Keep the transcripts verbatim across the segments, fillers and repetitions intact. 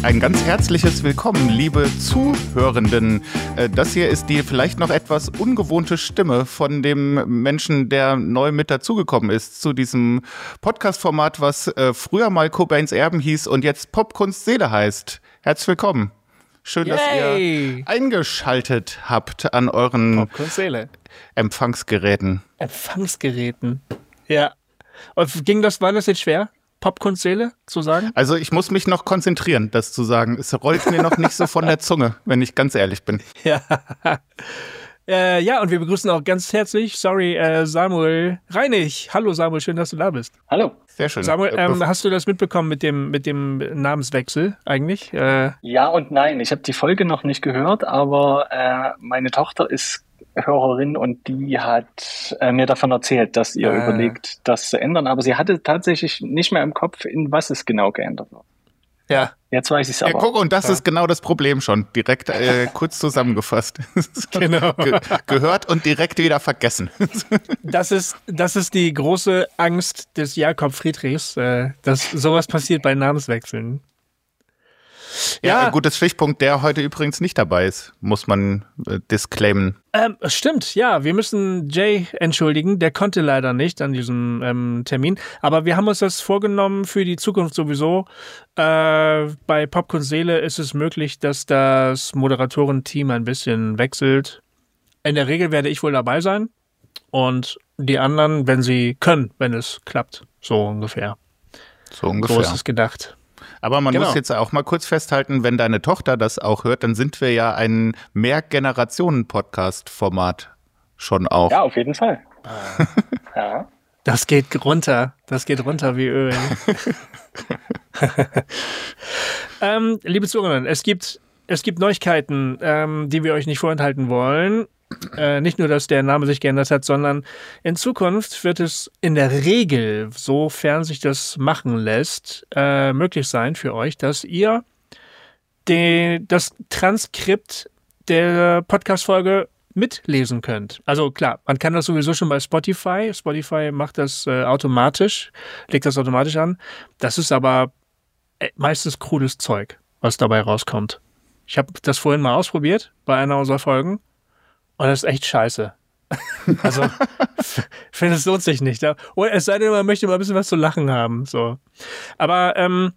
Ein ganz herzliches Willkommen, liebe Zuhörenden. Das hier ist die vielleicht noch etwas ungewohnte Stimme von dem Menschen, der neu mit dazugekommen ist zu diesem Podcast-Format, was äh, früher mal Cobains Erben hieß und jetzt Popkunst Seele heißt. Herzlich willkommen. Schön, Yay. dass ihr eingeschaltet habt an euren Popkunst Seele. Empfangsgeräten. Empfangsgeräten, ja. Und ging das, war das jetzt schwer? Popkunstseele zu sagen? Also ich muss mich noch konzentrieren, das zu sagen. Es rollt mir noch nicht so von der Zunge, wenn ich ganz ehrlich bin. Ja, äh, ja, und wir begrüßen auch ganz herzlich, sorry, äh, Samuel Reinig. Hallo Samuel, schön, dass du da bist. Hallo. Sehr schön. Samuel, ähm, hast du das mitbekommen mit dem, mit dem Namenswechsel eigentlich? Äh, ja und nein, ich habe die Folge noch nicht gehört, aber äh, meine Tochter ist Hörerin und die hat äh, mir davon erzählt, dass ihr äh. überlegt, das zu ändern, aber sie hatte tatsächlich nicht mehr im Kopf, in was es genau geändert wird. Ja. Jetzt weiß ich es aber. Ja, guck, und das ja. ist genau das Problem schon. Direkt äh, kurz zusammengefasst. Genau. Ge- gehört und direkt wieder vergessen. Das ist, das ist die große Angst des Jakob Friedrichs, äh, dass sowas passiert bei Namenswechseln. Ja, ja, gutes Stichpunkt, der heute übrigens nicht dabei ist, muss man äh, disclaimen. Ähm, stimmt, ja, wir müssen Jay entschuldigen, der konnte leider nicht an diesem ähm, Termin, aber wir haben uns das vorgenommen für die Zukunft sowieso. Äh, bei Popkunst Seele ist es möglich, dass das Moderatorenteam ein bisschen wechselt. In der Regel werde ich wohl dabei sein und die anderen, wenn sie können, wenn es klappt, so ungefähr. So ungefähr. So ist es gedacht. Aber man genau. muss jetzt auch mal kurz festhalten, wenn deine Tochter das auch hört, dann sind wir ja ein Mehrgenerationen-Podcast-Format schon auch. Ja, auf jeden Fall. Ja. Das geht runter. Das geht runter wie Öl. ähm, liebe Zuhörer, es gibt, es gibt Neuigkeiten, ähm, die wir euch nicht vorenthalten wollen. Äh, nicht nur, dass der Name sich geändert hat, sondern in Zukunft wird es in der Regel, sofern sich das machen lässt, äh, möglich sein für euch, dass ihr den, das Transkript der Podcast-Folge mitlesen könnt. Also klar, man kann das sowieso schon bei Spotify. Spotify macht das äh, automatisch, legt das automatisch an. Das ist aber äh, meistens krudes Zeug, was dabei rauskommt. Ich habe das vorhin mal ausprobiert bei einer unserer Folgen. Und das ist echt scheiße. Also, ich finde, es lohnt sich nicht. Ja? Oder es sei denn, man möchte mal ein bisschen was zu lachen haben. So. Aber ähm,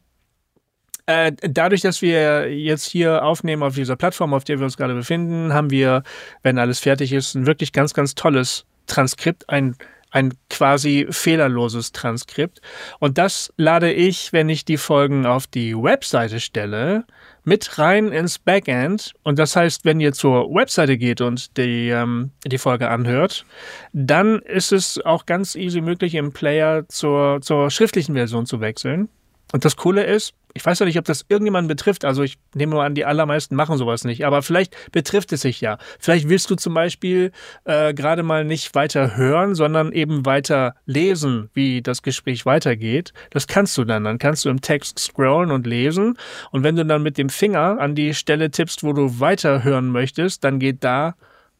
äh, dadurch, dass wir jetzt hier aufnehmen auf dieser Plattform, auf der wir uns gerade befinden, haben wir, wenn alles fertig ist, ein wirklich ganz, ganz tolles Transkript, ein ein quasi fehlerloses Transkript. Und das lade ich, wenn ich die Folgen auf die Webseite stelle, mit rein ins Backend. Und das heißt, wenn ihr zur Webseite geht und die, ähm, die Folge anhört, dann ist es auch ganz easy möglich, im Player zur, zur schriftlichen Version zu wechseln. Und das Coole ist, ich weiß ja nicht, ob das irgendjemanden betrifft, also ich nehme mal an, die allermeisten machen sowas nicht, aber vielleicht betrifft es sich ja. Vielleicht willst du zum Beispiel äh, gerade mal nicht weiter hören, sondern eben weiter lesen, wie das Gespräch weitergeht. Das kannst du dann. Dann kannst du im Text scrollen und lesen und wenn du dann mit dem Finger an die Stelle tippst, wo du weiterhören möchtest, dann geht da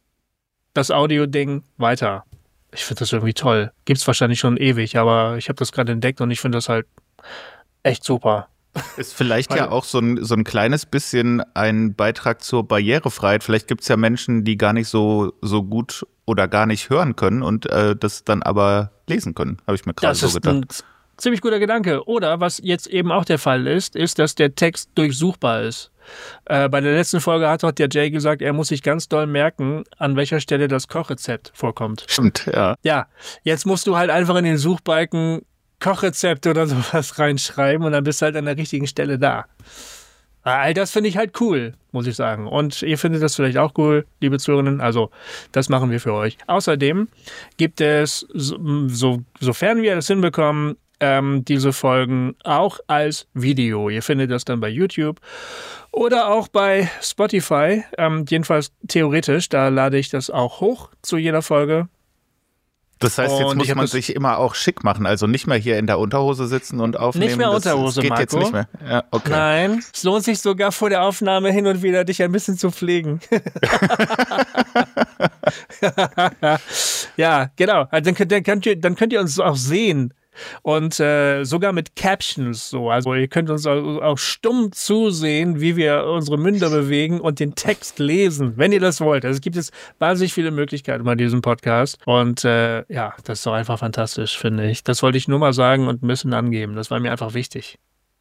das Audio-Ding weiter. Ich finde das irgendwie toll. Gibt's wahrscheinlich schon ewig, aber ich habe das gerade entdeckt und ich finde das halt echt super. Ist vielleicht ja auch so ein, so ein kleines bisschen ein Beitrag zur Barrierefreiheit. Vielleicht gibt es ja Menschen, die gar nicht so, so gut oder gar nicht hören können und äh, das dann aber lesen können, habe ich mir gerade so gedacht. Das ist ein ziemlich guter Gedanke. Oder was jetzt eben auch der Fall ist, ist, dass der Text durchsuchbar ist. Äh, bei der letzten Folge hat doch der Jay gesagt, er muss sich ganz doll merken, an welcher Stelle das Kochrezept vorkommt. Stimmt, ja. Ja, jetzt musst du halt einfach in den Suchbalken Kochrezept oder sowas reinschreiben und dann bist du halt an der richtigen Stelle da. All das finde ich halt cool, muss ich sagen. Und ihr findet das vielleicht auch cool, liebe Zuhörerinnen. Also, das machen wir für euch. Außerdem gibt es, so, sofern wir das hinbekommen, ähm, diese Folgen auch als Video. Ihr findet das dann bei YouTube oder auch bei Spotify. Ähm, jedenfalls theoretisch, da lade ich das auch hoch zu jeder Folge. Das heißt, jetzt und muss man sich immer auch schick machen, also nicht mehr hier in der Unterhose sitzen und aufnehmen. Nicht mehr das, Unterhose, das geht Marco. Jetzt nicht mehr. Ja, okay. Nein, es lohnt sich sogar vor der Aufnahme hin und wieder, dich ein bisschen zu pflegen. Ja, genau. Also dann, könnt, dann, könnt ihr, dann könnt ihr uns auch sehen, Und äh, sogar mit Captions so. Also ihr könnt uns auch, auch stumm zusehen, wie wir unsere Münder bewegen und den Text lesen, wenn ihr das wollt. Also es gibt jetzt wahnsinnig viele Möglichkeiten bei diesem Podcast. Und äh, ja, das ist doch einfach fantastisch, finde ich. Das wollte ich nur mal sagen und ein bisschen angeben. Das war mir einfach wichtig.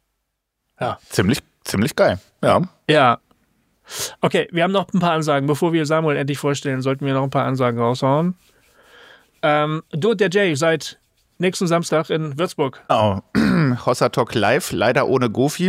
Ja. Ziemlich, ziemlich geil. Ja. Ja. Okay, wir haben noch ein paar Ansagen. Bevor wir Samuel endlich vorstellen, sollten wir noch ein paar Ansagen raushauen. Ähm, du und der Jay seid nächsten Samstag in Würzburg. Genau. Hossa Talk live, leider ohne Gofi.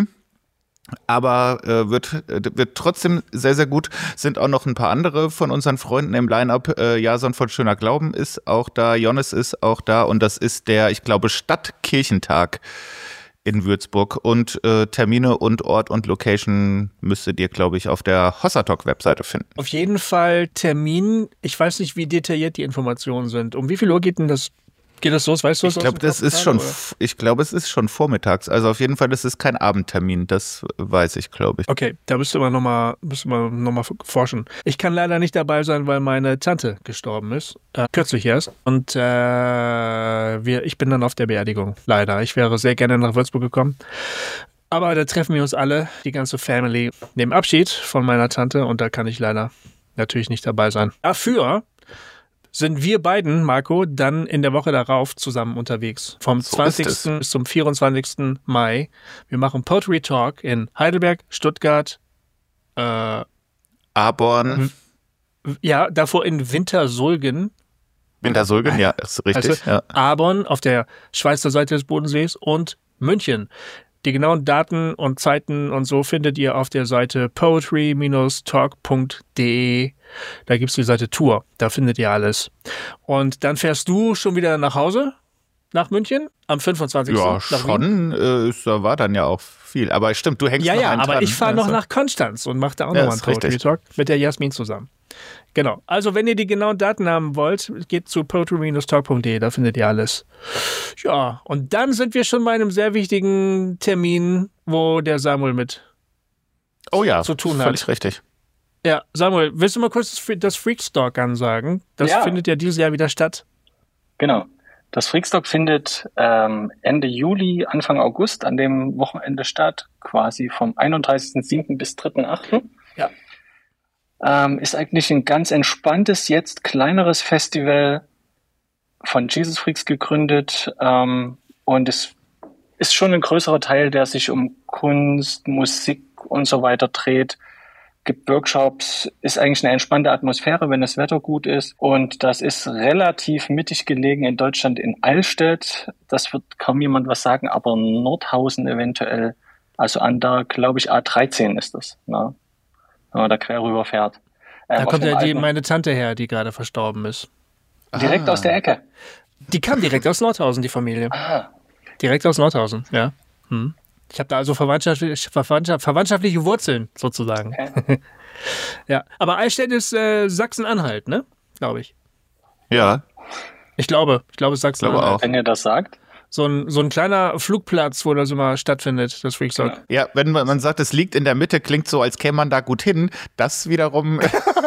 Aber äh, wird, äh, wird trotzdem sehr, sehr gut. Sind auch noch ein paar andere von unseren Freunden im Line-Up. Äh, Jason von Schöner Glauben ist auch da, Jonas ist auch da und das ist der, ich glaube, Stadtkirchentag in Würzburg. Und äh, Termine und Ort und Location müsstet ihr, glaube ich, auf der Hossa Talk Webseite finden. Auf jeden Fall Termin. Ich weiß nicht, wie detailliert die Informationen sind. Um wie viel Uhr geht denn das? Geht das los? Weißt du, was Ich glaube, das ist schon, ich glaube, es ist schon vormittags. Also auf jeden Fall, das ist kein Abendtermin. Das weiß ich, glaube ich. Okay, da müsste man nochmal, müsste man noch mal forschen. Ich kann leider nicht dabei sein, weil meine Tante gestorben ist. Äh, kürzlich erst. Und äh, wir, ich bin dann auf der Beerdigung. Leider. Ich wäre sehr gerne nach Würzburg gekommen. Aber da treffen wir uns alle, die ganze Family, nehmen Abschied von meiner Tante und da kann ich leider natürlich nicht dabei sein. Dafür sind wir beiden, Marco, dann in der Woche darauf zusammen unterwegs. Vom So zwanzigsten bis zum vierundzwanzigsten Mai. Wir machen Poetry Talk in Heidelberg, Stuttgart, äh, Aborn, ja, davor in Wintersulgen. Wintersulgen, ja, ist richtig. Also, ja. Aborn auf der Schweizer Seite des Bodensees und München. Die genauen Daten und Zeiten und so findet ihr auf der Seite poetry Bindestrich talk Punkt de. Da gibt es die Seite Tour. Da findet ihr alles. Und dann fährst du schon wieder nach Hause, nach München, am fünfundzwanzigsten Ja, nach schon. Äh, da war dann ja auch viel. Aber stimmt, du hängst Ja, noch ja, einen aber dran. ich fahre noch Also, nach Konstanz und mache da auch Ja, nochmal einen ist Poetry richtig. Talk mit der Jasmin zusammen. Genau. Also, wenn ihr die genauen Daten haben wollt, geht zu poetry Bindestrich talk Punkt de, da findet ihr alles. Ja, und dann sind wir schon bei einem sehr wichtigen Termin, wo der Samuel mit Oh ja, zu tun hat. völlig richtig. Ja, Samuel, willst du mal kurz das Fre- das Freakstock ansagen? Das Ja. findet ja dieses Jahr wieder statt. Genau. Das Freakstock findet ähm, Ende Juli, Anfang August an dem Wochenende statt, quasi vom einunddreißigsten siebten bis dritten achten Ja. Ähm, ist eigentlich ein ganz entspanntes, jetzt kleineres Festival von Jesus Freaks gegründet ähm, und es ist schon ein größerer Teil, der sich um Kunst, Musik und so weiter dreht. Gibt Workshops, ist eigentlich eine entspannte Atmosphäre, wenn das Wetter gut ist. Und das ist relativ mittig gelegen in Deutschland in Allstedt. Das wird kaum jemand was sagen, aber Nordhausen eventuell. Also an der, glaube ich, A dreizehn ist das, ne? Wenn man da quer rüber fährt. Ähm, Da auf kommt dem ja die, alten- meine Tante her, die gerade verstorben ist. direkt Ah. aus der Ecke. Die kam direkt aus Nordhausen, die Familie. Ah, Direkt aus Nordhausen, ja. Hm. Ich habe da also verwandtschaftliche, verwandtschaft, verwandtschaftliche Wurzeln, sozusagen. okay. Ja, aber Eichstätt ist äh, Sachsen-Anhalt, ne? Glaube ich. Ja, Ich glaube, ich glaube, es ist glaube Sachsen-Anhalt. auch. Wenn ihr das sagt. So ein, so ein kleiner Flugplatz, wo das immer stattfindet, das Freakstock. Genau. Ja, wenn man, man sagt, es liegt in der Mitte, klingt so, als käme man da gut hin. Das wiederum,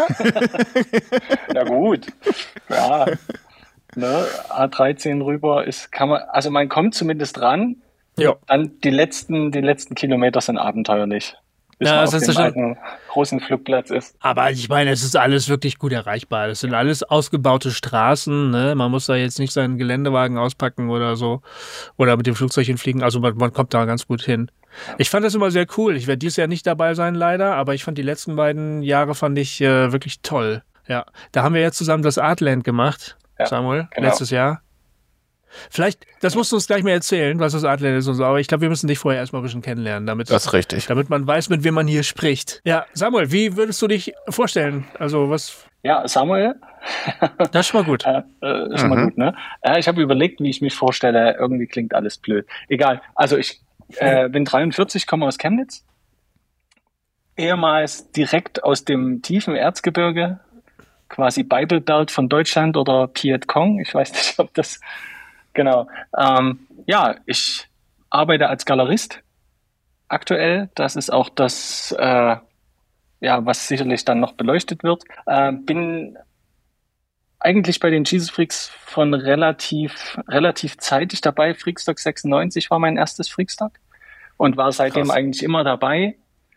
Na gut. Ja. Ne, A dreizehn rüber ist, kann man, also man kommt zumindest ran. Ja. Dann die letzten, die letzten Kilometer sind abenteuerlich. Bis Ja, man das auf ist dem ja schon- alten großen Flugplatz ist. Aber ich meine, es ist alles wirklich gut erreichbar. Das sind alles ausgebaute Straßen. Ne? Man muss da jetzt nicht seinen Geländewagen auspacken oder so. Oder mit dem Flugzeug hinfliegen. Also man, man kommt da ganz gut hin. Ich fand das immer sehr cool. Ich werde dieses Jahr nicht dabei sein, leider. Aber ich fand die letzten beiden Jahre fand ich äh, wirklich toll. Ja, da haben wir jetzt zusammen das Artland gemacht, Ja, Samuel, genau. letztes Jahr. Vielleicht, das musst du uns gleich mal erzählen, was das Artland ist und so. Aber ich glaube, wir müssen dich vorher erstmal ein bisschen kennenlernen, damit das ist richtig. damit man weiß, mit wem man hier spricht. Ja, Samuel, wie würdest du dich vorstellen? Also, was. Ja, Samuel, Das ist schon mal gut. äh, äh, ist schon mal Mhm. gut, ne? Äh, ich habe überlegt, wie ich mich vorstelle. Irgendwie klingt alles blöd. Egal. Also ich äh, bin dreiundvierzig, komme aus Chemnitz. Ehemals direkt aus dem tiefen Erzgebirge, quasi Bible Belt von Deutschland oder Piet Cong. Ich weiß nicht, ob das genau. Ähm, ja, ich arbeite als Galerist aktuell. Das ist auch das, äh, ja, was sicherlich dann noch beleuchtet wird. Äh, bin eigentlich bei den Jesus Freaks von relativ, relativ zeitig dabei. Freakstock sechsundneunzig war mein erstes Freakstock und war seitdem Krass. eigentlich immer dabei.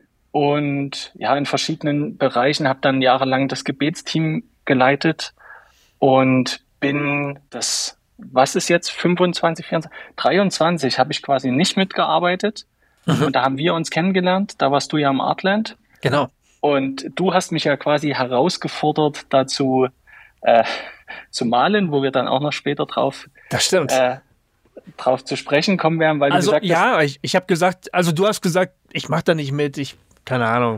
Und ja, in verschiedenen Bereichen, habe dann jahrelang das Gebetsteam geleitet und bin das, was ist jetzt, fünfundzwanzig, vierundzwanzig, dreiundzwanzig habe ich quasi nicht mitgearbeitet. Mhm. Und da haben wir uns kennengelernt, da warst du ja im Artland. Genau. Und du hast mich ja quasi herausgefordert dazu, äh, zu malen, wo wir dann auch noch später drauf, das stimmt. Äh, drauf zu sprechen kommen werden, weil also, du gesagt ja, hast... Ja, ich, ich habe gesagt, also du hast gesagt, ich mache da nicht mit, ich, keine Ahnung.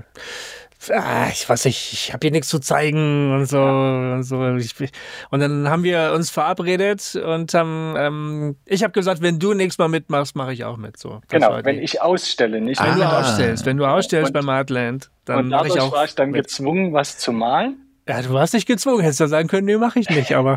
Ah, ich weiß nicht, ich habe hier nichts zu zeigen und so. Ja. Und, so. Ich, und dann haben wir uns verabredet und haben, ähm, ich habe gesagt, wenn du nächstes Mal mitmachst, mache ich auch mit. So, genau, wenn ich ausstelle, nicht? Wenn ah. du ausstellst, wenn du ausstellst und, beim Artland, dann mache ich auch. Und war ich dann mit. gezwungen, was zu malen? Ja, du hast dich gezwungen, hättest du sagen können, nee, mache ich nicht, aber.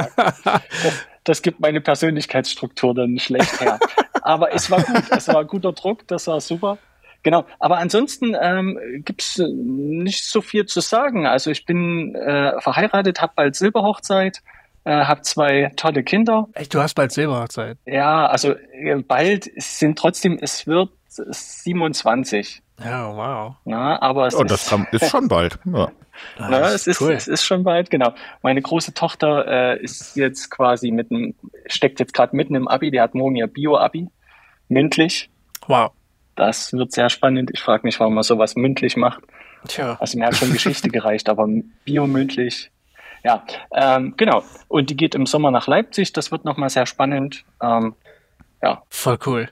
das, das gibt meine Persönlichkeitsstruktur dann schlecht her. Aber es war gut, es war ein guter Druck, das war super. Genau, aber ansonsten ähm, gibt es nicht so viel zu sagen. Also ich bin äh, verheiratet, habe bald Silberhochzeit, äh, habe zwei tolle Kinder. Echt, du hast bald Silberhochzeit? Ja, also äh, bald sind trotzdem, es wird siebenundzwanzig. Ja, wow. Na, aber es oh, ist, das kann, ist schon bald. Ja. Na, es, ist, cool. es ist schon bald, genau. Meine große Tochter äh, ist jetzt quasi mitten, steckt jetzt gerade mitten im Abi, die hat morgen ihr Bio-Abi, mündlich. Wow. Das wird sehr spannend. Ich frage mich, warum man sowas mündlich macht. Tja. Also mir hat schon Geschichte gereicht, aber biomündlich. Ja, ähm, genau. Und die geht im Sommer nach Leipzig. Das wird nochmal sehr spannend. Ähm, ja. Voll cool.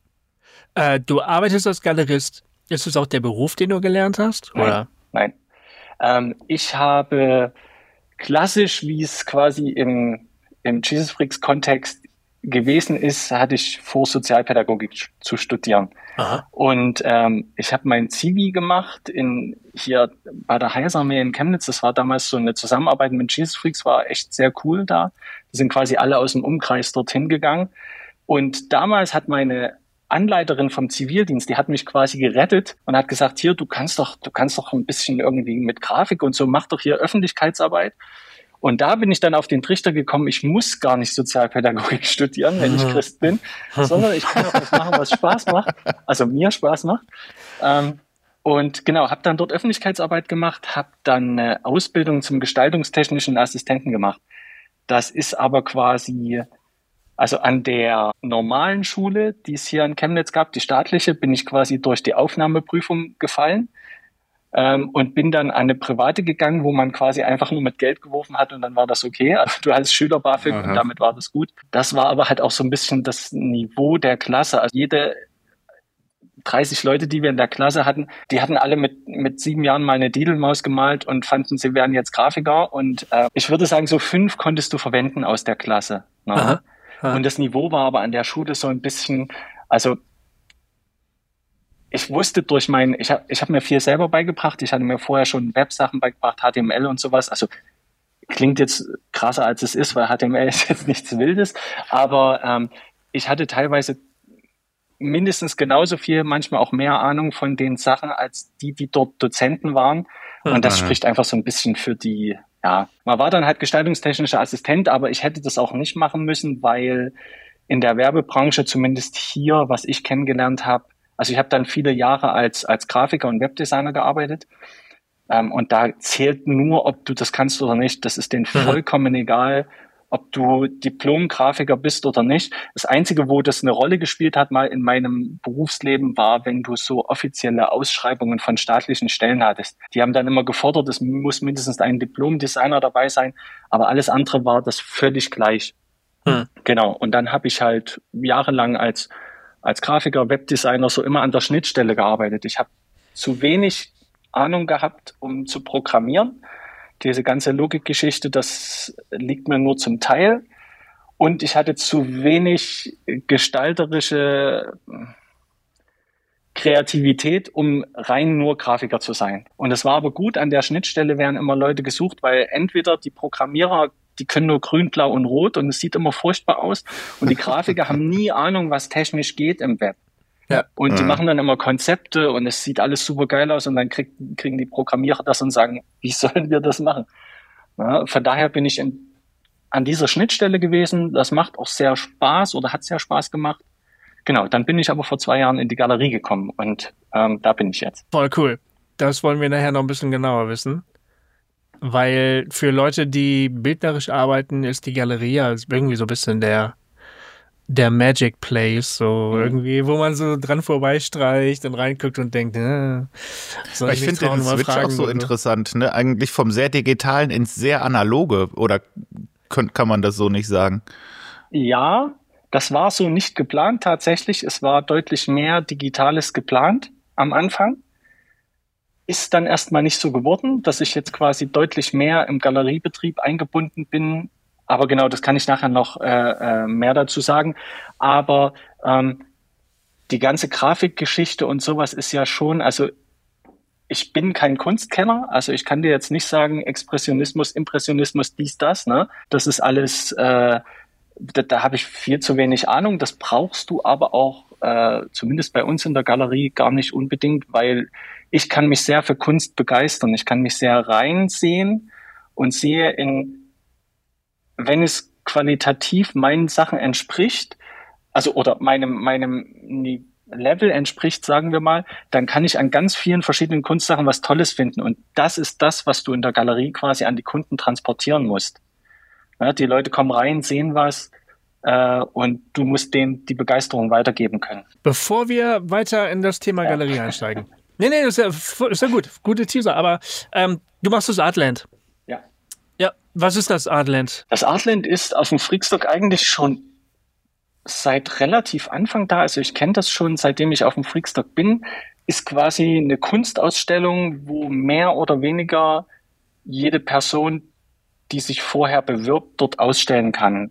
Äh, du arbeitest als Galerist. Ist das auch der Beruf, den du gelernt hast? Oder? Nein. nein. Ähm, ich habe klassisch, wie es quasi im, im Jesus Freaks Kontext gewesen ist, hatte ich vor, Sozialpädagogik zu studieren. Aha. Und ähm, ich habe mein Zivi gemacht in hier bei der Heilsarmee in Chemnitz. Das war damals so eine Zusammenarbeit mit Jesus Freaks, war echt sehr cool da. Die sind quasi alle aus dem Umkreis dorthin gegangen. Und damals hat meine Anleiterin vom Zivildienst, die hat mich quasi gerettet und hat gesagt, hier, du kannst doch, du kannst doch ein bisschen irgendwie mit Grafik und so, mach doch hier Öffentlichkeitsarbeit. Und da bin ich dann auf den Trichter gekommen, ich muss gar nicht Sozialpädagogik studieren, wenn ich Christ bin, sondern ich kann auch was machen, was Spaß macht, also mir Spaß macht. Ähm, und genau, habe dann dort Öffentlichkeitsarbeit gemacht, habe dann eine Ausbildung zum gestaltungstechnischen Assistenten gemacht. Das ist aber quasi, also an der normalen Schule, die es hier in Chemnitz gab, die staatliche, bin ich quasi durch die Aufnahmeprüfung gefallen. Ähm, und bin dann an eine private gegangen, wo man quasi einfach nur mit Geld geworfen hat und dann war das okay. Also du hattest Schüler-BAföG und damit war das gut. Das war aber halt auch so ein bisschen das Niveau der Klasse. Also jede dreißig Leute, die wir in der Klasse hatten, die hatten alle mit mit sieben Jahren mal eine Didelmaus gemalt und fanden, sie wären jetzt Grafiker. Und äh, ich würde sagen, so fünf konntest du verwenden aus der Klasse. Ne? Aha. Aha. Und das Niveau war aber an der Schule so ein bisschen, also ich wusste durch mein, ich habe ich hab mir viel selber beigebracht. Ich hatte mir vorher schon Websachen beigebracht, H T M L und sowas. Also klingt jetzt krasser, als es ist, weil H T M L ist jetzt nichts Wildes. Aber ähm, ich hatte teilweise mindestens genauso viel, manchmal auch mehr Ahnung von den Sachen, als die, die dort Dozenten waren. Und das mhm. spricht einfach so ein bisschen für die, ja, man war dann halt gestaltungstechnischer Assistent, aber ich hätte das auch nicht machen müssen, weil in der Werbebranche, zumindest hier, was ich kennengelernt habe, also ich habe dann viele Jahre als als Grafiker und Webdesigner gearbeitet ähm, und da zählt nur, ob du das kannst oder nicht. Das ist denen vollkommen egal, ob du Diplom-Grafiker bist oder nicht. Das Einzige, wo das eine Rolle gespielt hat mal in meinem Berufsleben, war, wenn du so offizielle Ausschreibungen von staatlichen Stellen hattest. Die haben dann immer gefordert, es muss mindestens ein Diplom-Designer dabei sein, aber alles andere war das völlig gleich. Hm. Genau, und dann habe ich halt jahrelang als als Grafiker, Webdesigner so immer an der Schnittstelle gearbeitet. Ich habe zu wenig Ahnung gehabt, um zu programmieren. Diese ganze Logikgeschichte, das liegt mir nur zum Teil. Und ich hatte zu wenig gestalterische Kreativität, um rein nur Grafiker zu sein. Und es war aber gut, an der Schnittstelle werden immer Leute gesucht, weil entweder die Programmierer, die können nur grün, blau und rot und es sieht immer furchtbar aus. Und die Grafiker haben nie Ahnung, was technisch geht im Web. Ja. Und die mhm. machen dann immer Konzepte und es sieht alles super geil aus und dann krieg, kriegen die Programmierer das und sagen, wie sollen wir das machen? Ja, von daher bin ich in, an dieser Schnittstelle gewesen. Das macht auch sehr Spaß oder hat sehr Spaß gemacht. Genau, dann bin ich aber vor zwei Jahren in die Galerie gekommen und ähm, da bin ich jetzt. Voll cool. Das wollen wir nachher noch ein bisschen genauer wissen. Weil für Leute, die bildnerisch arbeiten, ist die Galerie ja irgendwie so ein bisschen der, der Magic Place, so mhm. irgendwie, wo man so dran vorbeistreicht und reinguckt und denkt, äh, soll ich, ich finde den Switch auch so interessant, ne? Eigentlich vom sehr Digitalen ins sehr Analoge, oder kann, kann man das so nicht sagen? Ja, das war so nicht geplant tatsächlich. Es war deutlich mehr Digitales geplant am Anfang. Ist dann erstmal nicht so geworden, dass ich jetzt quasi deutlich mehr im Galeriebetrieb eingebunden bin. Aber genau, das kann ich nachher noch äh, äh, mehr dazu sagen. Aber ähm, die ganze Grafikgeschichte und sowas ist ja schon, also ich bin kein Kunstkenner, also ich kann dir jetzt nicht sagen, Expressionismus, Impressionismus, dies, das, ne? Das ist alles, äh, da, da habe ich viel zu wenig Ahnung. Das brauchst du aber auch, äh, zumindest bei uns in der Galerie, gar nicht unbedingt, weil ich kann mich sehr für Kunst begeistern. Ich kann mich sehr reinsehen und sehe in, wenn es qualitativ meinen Sachen entspricht, also oder meinem, meinem Level entspricht, sagen wir mal, dann kann ich an ganz vielen verschiedenen Kunstsachen was Tolles finden. Und das ist das, was du in der Galerie quasi an die Kunden transportieren musst. Ja, die Leute kommen rein, sehen was, äh, und du musst denen die Begeisterung weitergeben können. Bevor wir weiter in das Thema Galerie ja. einsteigen. Nee, nee, das ist ja, ist ja gut. Gute Teaser. Aber ähm, du machst das Artland. Ja. Ja, was ist das Artland? Das Artland ist auf dem Freakstock eigentlich schon seit relativ Anfang da. Also ich kenne das schon, seitdem ich auf dem Freakstock bin. Ist quasi eine Kunstausstellung, wo mehr oder weniger jede Person, die sich vorher bewirbt, dort ausstellen kann.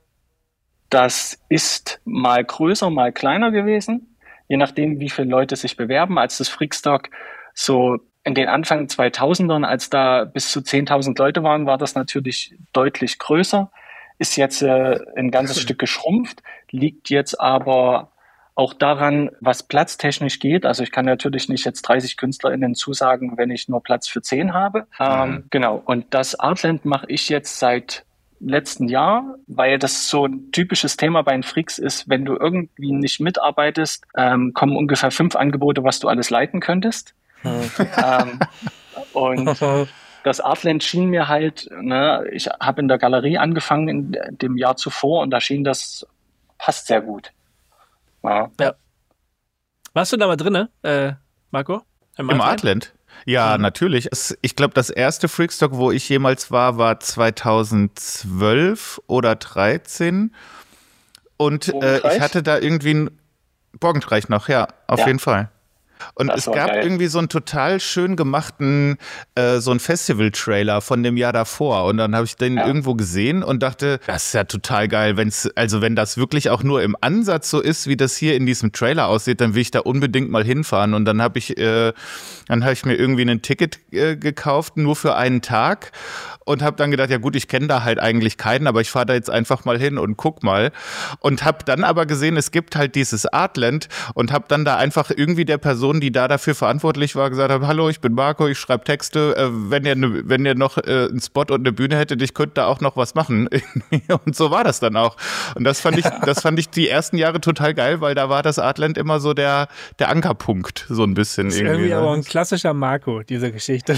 Das ist mal größer, mal kleiner gewesen. Je nachdem, wie viele Leute sich bewerben. Als das Freakstock so in den Anfang zweitausendern, als da bis zu zehntausend Leute waren, war das natürlich deutlich größer. Ist jetzt äh, ein ganzes Stück geschrumpft, liegt jetzt aber auch daran, was platztechnisch geht. Also ich kann natürlich nicht jetzt dreißig KünstlerInnen zusagen, wenn ich nur Platz für zehn habe. Ähm, mhm. Genau. Und das Artland mache ich jetzt seit letzten Jahr, weil das so ein typisches Thema bei den Freaks ist, wenn du irgendwie nicht mitarbeitest, ähm, kommen ungefähr fünf Angebote, was du alles leiten könntest. Mhm. ähm, und das Artland schien mir halt, ne, ich habe in der Galerie angefangen in dem Jahr zuvor und da schien das, passt sehr gut. Ja. Ja. Warst du da mal drin, äh, Marco? Im, Im Artland? Ja, mhm. natürlich. Ich glaube, das erste Freakstock, wo ich jemals war, war zweitausendzwölf oder dreizehn. Und äh, ich hatte da irgendwie ein Borgentreich noch, ja, auf ja. jeden Fall. Und das es gab geil. irgendwie so einen total schön gemachten, äh, so einen Festival-Trailer von dem Jahr davor. Und dann habe ich den ja. irgendwo gesehen und dachte, das ist ja total geil. Wenn's, also wenn das wirklich auch nur im Ansatz so ist, wie das hier in diesem Trailer aussieht, dann will ich da unbedingt mal hinfahren. Und dann habe ich, äh, dann habe ich mir irgendwie ein Ticket äh, gekauft, nur für einen Tag. Und habe dann gedacht, ja gut, ich kenne da halt eigentlich keinen, aber ich fahre da jetzt einfach mal hin und guck mal. Und habe dann aber gesehen, es gibt halt dieses Artland und habe dann da einfach irgendwie der Person, die da dafür verantwortlich war, gesagt habe, hallo, ich bin Marco, ich schreibe Texte, äh, wenn ihr ne, wenn ihr noch äh, einen Spot und eine Bühne hättet, ich könnte da auch noch was machen. Und so war das dann auch. Und das fand ich, das fand ich die ersten Jahre total geil, weil da war das Artland immer so der, der Ankerpunkt, so ein bisschen. Das ist irgendwie, irgendwie ne? aber ein klassischer Marco, diese Geschichte.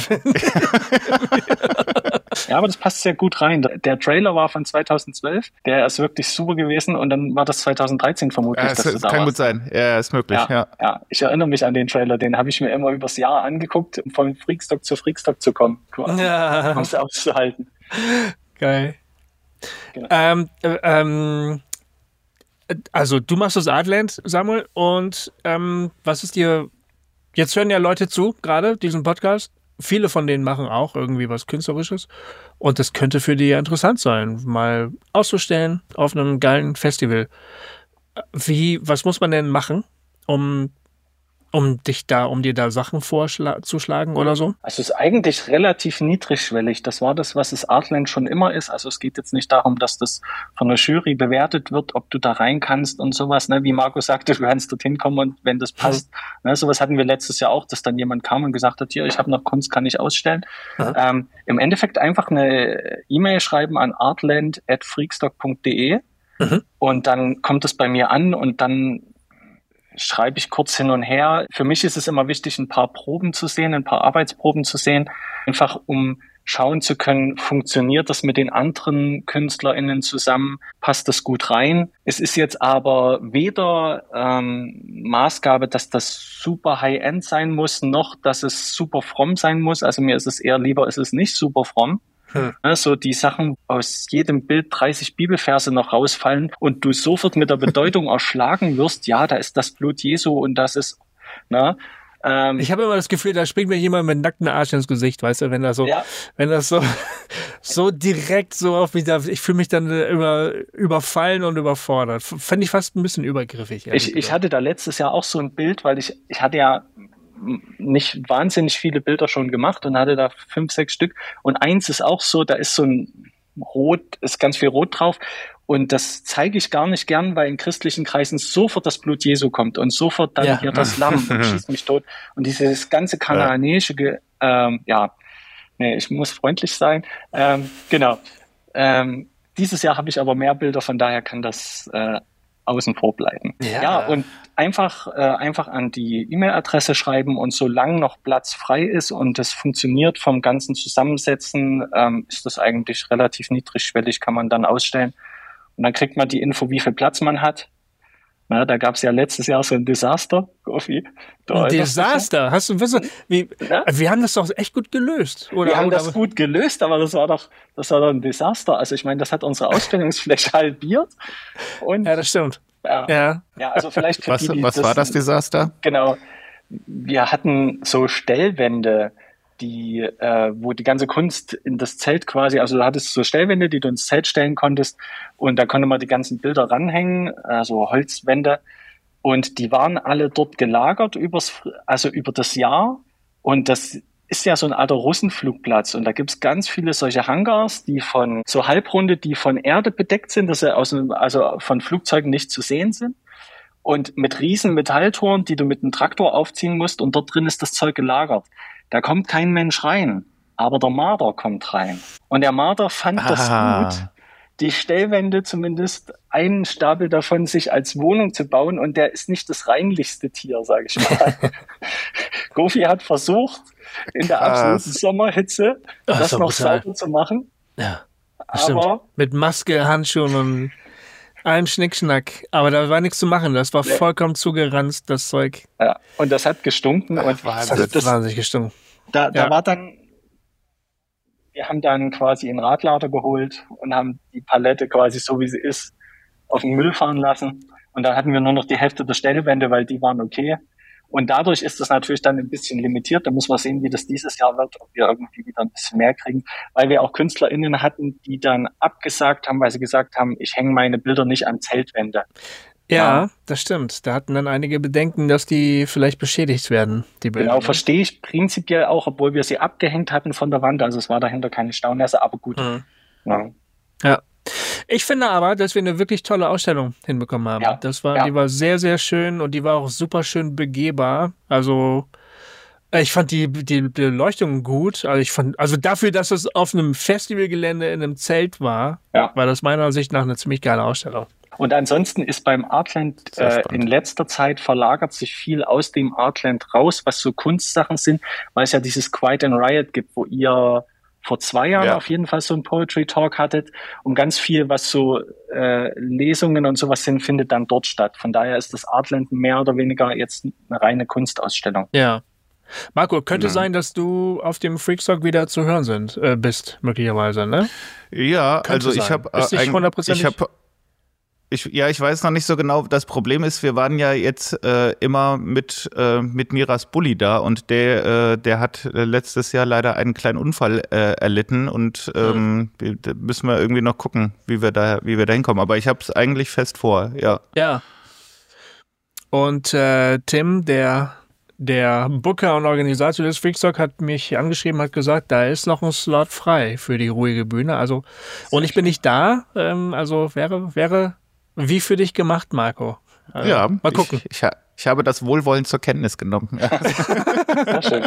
Ja, aber das passt sehr gut rein. Der Trailer war von zweitausendzwölf, der ist wirklich super gewesen und dann war das zweitausenddreizehn vermutlich. Ja, dass es, du da kann warst. Gut sein, ja, ist möglich. Ja, ja. ja, ich erinnere mich an den Trailer, den habe ich mir immer übers Jahr angeguckt, um von Freakstock zu Freakstock zu kommen, quasi, ja. um es auszuhalten. Geil. Genau. Ähm, äh, ähm, also du machst das Artland, Samuel, und ähm, was ist dir, jetzt hören ja Leute zu, gerade diesen Podcast, viele von denen machen auch irgendwie was Künstlerisches und das könnte für die ja interessant sein, mal auszustellen auf einem geilen Festival. Wie, was muss man denn machen, um um dich da, um dir da Sachen vorzuschlagen oder so? Also es ist eigentlich relativ niedrigschwellig. Das war das, was das Artland schon immer ist. Also es geht jetzt nicht darum, dass das von der Jury bewertet wird, ob du da rein kannst und sowas. Ne? Wie Marco sagte, du kannst dorthin kommen und wenn das passt. Mhm. Ne? Sowas hatten wir letztes Jahr auch, dass dann jemand kam und gesagt hat, hier, ich habe noch Kunst, kann ich ausstellen. Mhm. Ähm, im Endeffekt einfach eine E-Mail schreiben an artland at freakstock punkt de mhm. und dann kommt es bei mir an und dann schreibe ich kurz hin und her. Für mich ist es immer wichtig, ein paar Proben zu sehen, ein paar Arbeitsproben zu sehen, einfach um schauen zu können, funktioniert das mit den anderen KünstlerInnen zusammen, passt das gut rein. Es ist jetzt aber weder ähm, Maßgabe, dass das super High-End sein muss, noch dass es super fromm sein muss. Also mir ist es eher lieber, es ist nicht super fromm. Hm. So die Sachen aus jedem Bild dreißig Bibelverse noch rausfallen und du sofort mit der Bedeutung erschlagen wirst, ja, da ist das Blut Jesu und das ist, na, ähm, ich habe immer das Gefühl, da springt mir jemand mit nacktem Arsch ins Gesicht, weißt du, wenn das so, ja. wenn das so, so direkt so auf mich da, ich fühle mich dann immer überfallen und überfordert. Fände ich fast ein bisschen übergriffig. Ich, ich hatte da letztes Jahr auch so ein Bild, weil ich, ich hatte ja nicht wahnsinnig viele Bilder schon gemacht und hatte da fünf, sechs Stück. Und eins ist auch so, da ist so ein Rot, ist ganz viel Rot drauf. Und das zeige ich gar nicht gern, weil in christlichen Kreisen sofort das Blut Jesu kommt und sofort dann ja. hier das Lamm und schießt mich tot. Und dieses ganze kanaanäische, ähm, ja, nee, ich muss freundlich sein. Ähm, genau. Ähm, dieses Jahr habe ich aber mehr Bilder, von daher kann das äh, außen vor bleiben. Ja, ja und einfach, äh, einfach an die E-Mail-Adresse schreiben und solange noch Platz frei ist und es funktioniert vom ganzen Zusammensetzen, ähm, ist das eigentlich relativ niedrigschwellig, kann man dann ausstellen. Und dann kriegt man die Info, wie viel Platz man hat. Na, da gab es ja letztes Jahr so ein Desaster, Goffi. Ein Desaster? Hast du wissen, wie, ja? Wir haben das doch echt gut gelöst. Oder? Wir haben das aber gut gelöst, aber das war doch, das war doch ein Desaster. Also ich meine, das hat unsere Ausstellungsfläche halbiert. Und ja, das stimmt. Ja, ja. ja also vielleicht für was, die, die was das, war das Desaster? Genau. Wir hatten so Stellwände, die, äh, wo die ganze Kunst in das Zelt quasi, also du hattest so Stellwände, die du ins Zelt stellen konntest und da konnte man die ganzen Bilder ranhängen, also Holzwände und die waren alle dort gelagert übers, also über das Jahr und das ist ja so ein alter Russenflugplatz und da gibt's ganz viele solche Hangars, die von so Halbrunde, die von Erde bedeckt sind, dass sie aus, also von Flugzeugen nicht zu sehen sind. Und mit riesen Metalltoren, die du mit einem Traktor aufziehen musst und dort drin ist das Zeug gelagert. Da kommt kein Mensch rein, aber der Marder kommt rein. Und der Marder fand ah. das gut, die Stellwände zumindest einen Stapel davon sich als Wohnung zu bauen und der ist nicht das reinlichste Tier, sage ich mal. Gofi hat versucht, in der absoluten Sommerhitze Ach, das so noch brutal. sauber zu machen. Ja, aber stimmt. Mit Maske, Handschuhen und allem Schnickschnack. Aber da war nichts zu machen. Das war vollkommen zugeranzt, das Zeug. Ja, und das hat gestunken. Ach, und das hat das, wahnsinnig gestunken. Da, da ja. war dann, wir haben dann quasi einen Radlader geholt und haben die Palette quasi so wie sie ist auf den Müll fahren lassen. Und dann hatten wir nur noch die Hälfte der Stellwände, weil die waren okay. Und dadurch ist das natürlich dann ein bisschen limitiert. Da müssen wir sehen, wie das dieses Jahr wird, ob wir irgendwie wieder ein bisschen mehr kriegen. Weil wir auch KünstlerInnen hatten, die dann abgesagt haben, weil sie gesagt haben, ich hänge meine Bilder nicht an Zeltwände. Ja, ja, das stimmt. Da hatten dann einige Bedenken, dass die vielleicht beschädigt werden, die Bilder. Genau, verstehe ich prinzipiell auch, obwohl wir sie abgehängt hatten von der Wand. Also es war dahinter keine Staunässe, aber gut. Mhm. Ja. ja. Ich finde aber, dass wir eine wirklich tolle Ausstellung hinbekommen haben. Ja, das war, ja. Die war sehr, sehr schön und die war auch super schön begehbar. Also ich fand die, die Beleuchtung gut. Also ich fand, also dafür, dass es auf einem Festivalgelände in einem Zelt war, ja. war das meiner Sicht nach eine ziemlich geile Ausstellung. Und ansonsten ist beim Artland äh, in letzter Zeit verlagert sich viel aus dem Artland raus, was so Kunstsachen sind, weil es ja dieses Quiet and Riot gibt, wo ihr vor zwei Jahren ja. auf jeden Fall so ein Poetry Talk hattet und ganz viel, was so äh, Lesungen und sowas sind, findet dann dort statt. Von daher ist das Artland mehr oder weniger jetzt eine reine Kunstausstellung. Ja. Marco, könnte ja. sein, dass du auf dem Freakstock wieder zu hören sind, äh, bist, möglicherweise, ne? Ja, könnte also ich habe äh, ich habe Ich, ja, ich weiß noch nicht so genau. Das Problem ist, wir waren ja jetzt äh, immer mit, äh, mit Miras Bulli da und der, äh, der hat letztes Jahr leider einen kleinen Unfall äh, erlitten und ähm, mhm. da müssen wir irgendwie noch gucken, wie wir da, wie wir da hinkommen. Aber ich habe es eigentlich fest vor, ja. Ja. Und äh, Tim, der der Booker und Organisator des Freakstock hat mich angeschrieben, hat gesagt, da ist noch ein Slot frei für die ruhige Bühne. Also, und ich bin nicht da. Ähm, also wäre, wäre wie für dich gemacht, Marco. Also, ja, mal gucken. Ich, ich, ich habe das Wohlwollen zur Kenntnis genommen. Sehr schön.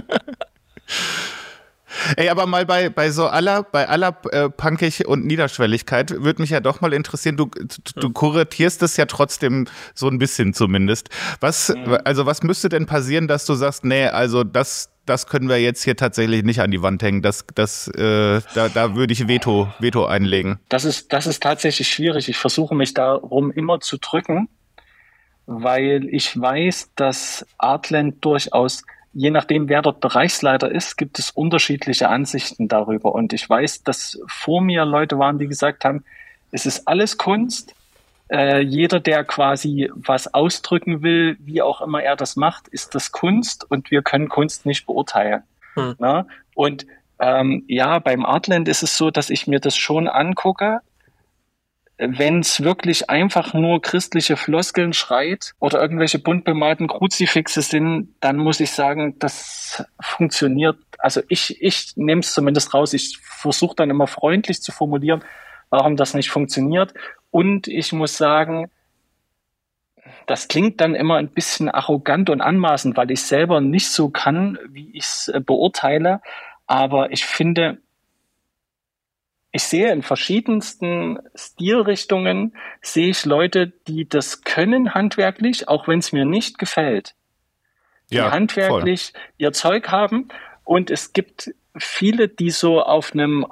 Ey, aber mal bei, bei so aller, bei aller äh, Punkig und Niederschwelligkeit würde mich ja doch mal interessieren, du, du, du kuratierst es ja trotzdem so ein bisschen zumindest. Was, mhm. also was müsste denn passieren, dass du sagst, nee, also das, das können wir jetzt hier tatsächlich nicht an die Wand hängen, das, das, äh, da, da würde ich Veto, Veto einlegen. Das ist, das ist tatsächlich schwierig. Ich versuche mich darum immer zu drücken, weil ich weiß, dass Artland durchaus, je nachdem, wer dort Bereichsleiter ist, gibt es unterschiedliche Ansichten darüber. Und ich weiß, dass vor mir Leute waren, die gesagt haben, es ist alles Kunst. Äh, jeder, der quasi was ausdrücken will, wie auch immer er das macht, ist das Kunst und wir können Kunst nicht beurteilen. Hm. Na? Und ähm, ja, beim Artland ist es so, dass ich mir das schon angucke. Wenn es wirklich einfach nur christliche Floskeln schreit oder irgendwelche bunt bemalten Kruzifixe sind, dann muss ich sagen, das funktioniert. Also ich, ich nehme es zumindest raus. Ich versuche dann immer freundlich zu formulieren, warum das nicht funktioniert. Und ich muss sagen, das klingt dann immer ein bisschen arrogant und anmaßend, weil ich selber nicht so kann, wie ich es beurteile. Aber ich finde, ich sehe in verschiedensten Stilrichtungen, sehe ich Leute, die das können handwerklich, auch wenn es mir nicht gefällt. Die ja, handwerklich voll. Ihr Zeug haben. Und es gibt viele, die so auf einem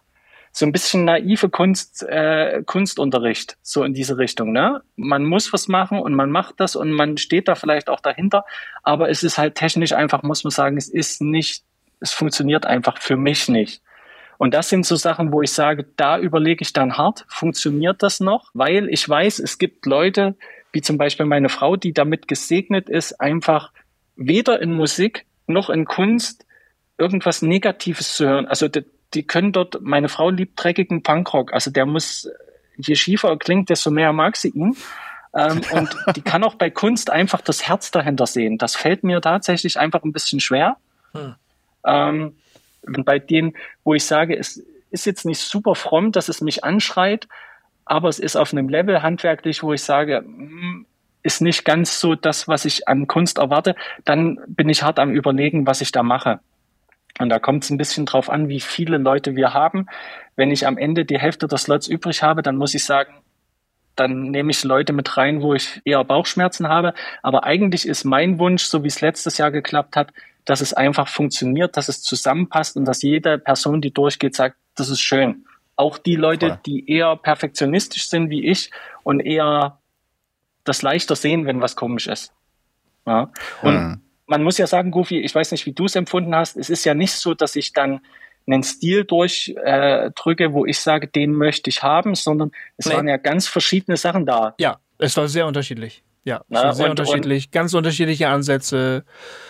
so ein bisschen naive Kunst, äh, Kunstunterricht, so in diese Richtung. Ne? Man muss was machen und man macht das und man steht da vielleicht auch dahinter. Aber es ist halt technisch einfach, muss man sagen, es ist nicht, es funktioniert einfach für mich nicht. Und das sind so Sachen, wo ich sage, da überlege ich dann hart, funktioniert das noch? Weil ich weiß, es gibt Leute, wie zum Beispiel meine Frau, die damit gesegnet ist, einfach weder in Musik noch in Kunst irgendwas Negatives zu hören. Also die, die können dort, meine Frau liebt dreckigen Punkrock, also der muss, je schiefer er klingt, desto mehr mag sie ihn. Ähm, und die kann auch bei Kunst einfach das Herz dahinter sehen. Das fällt mir tatsächlich einfach ein bisschen schwer. Hm. Ähm, bei denen, wo ich sage, es ist jetzt nicht super fromm, dass es mich anschreit, aber es ist auf einem Level handwerklich, wo ich sage, ist nicht ganz so das, was ich an Kunst erwarte, dann bin ich hart am Überlegen, was ich da mache. Und da kommt es ein bisschen drauf an, wie viele Leute wir haben. Wenn ich am Ende die Hälfte der Slots übrig habe, dann muss ich sagen, dann nehme ich Leute mit rein, wo ich eher Bauchschmerzen habe. Aber eigentlich ist mein Wunsch, so wie es letztes Jahr geklappt hat, dass es einfach funktioniert, dass es zusammenpasst und dass jede Person, die durchgeht, sagt, das ist schön. Auch die Leute, Voll. die eher perfektionistisch sind wie ich und eher das leichter sehen, wenn was komisch ist. Ja. Und hm. man muss ja sagen, Goofy, ich weiß nicht, wie du es empfunden hast, es ist ja nicht so, dass ich dann einen Stil durchdrücke, äh, wo ich sage, den möchte ich haben, sondern es nee. waren ja ganz verschiedene Sachen da. Ja, es war sehr unterschiedlich. Ja, es Na, war sehr und, unterschiedlich, und, ganz unterschiedliche Ansätze.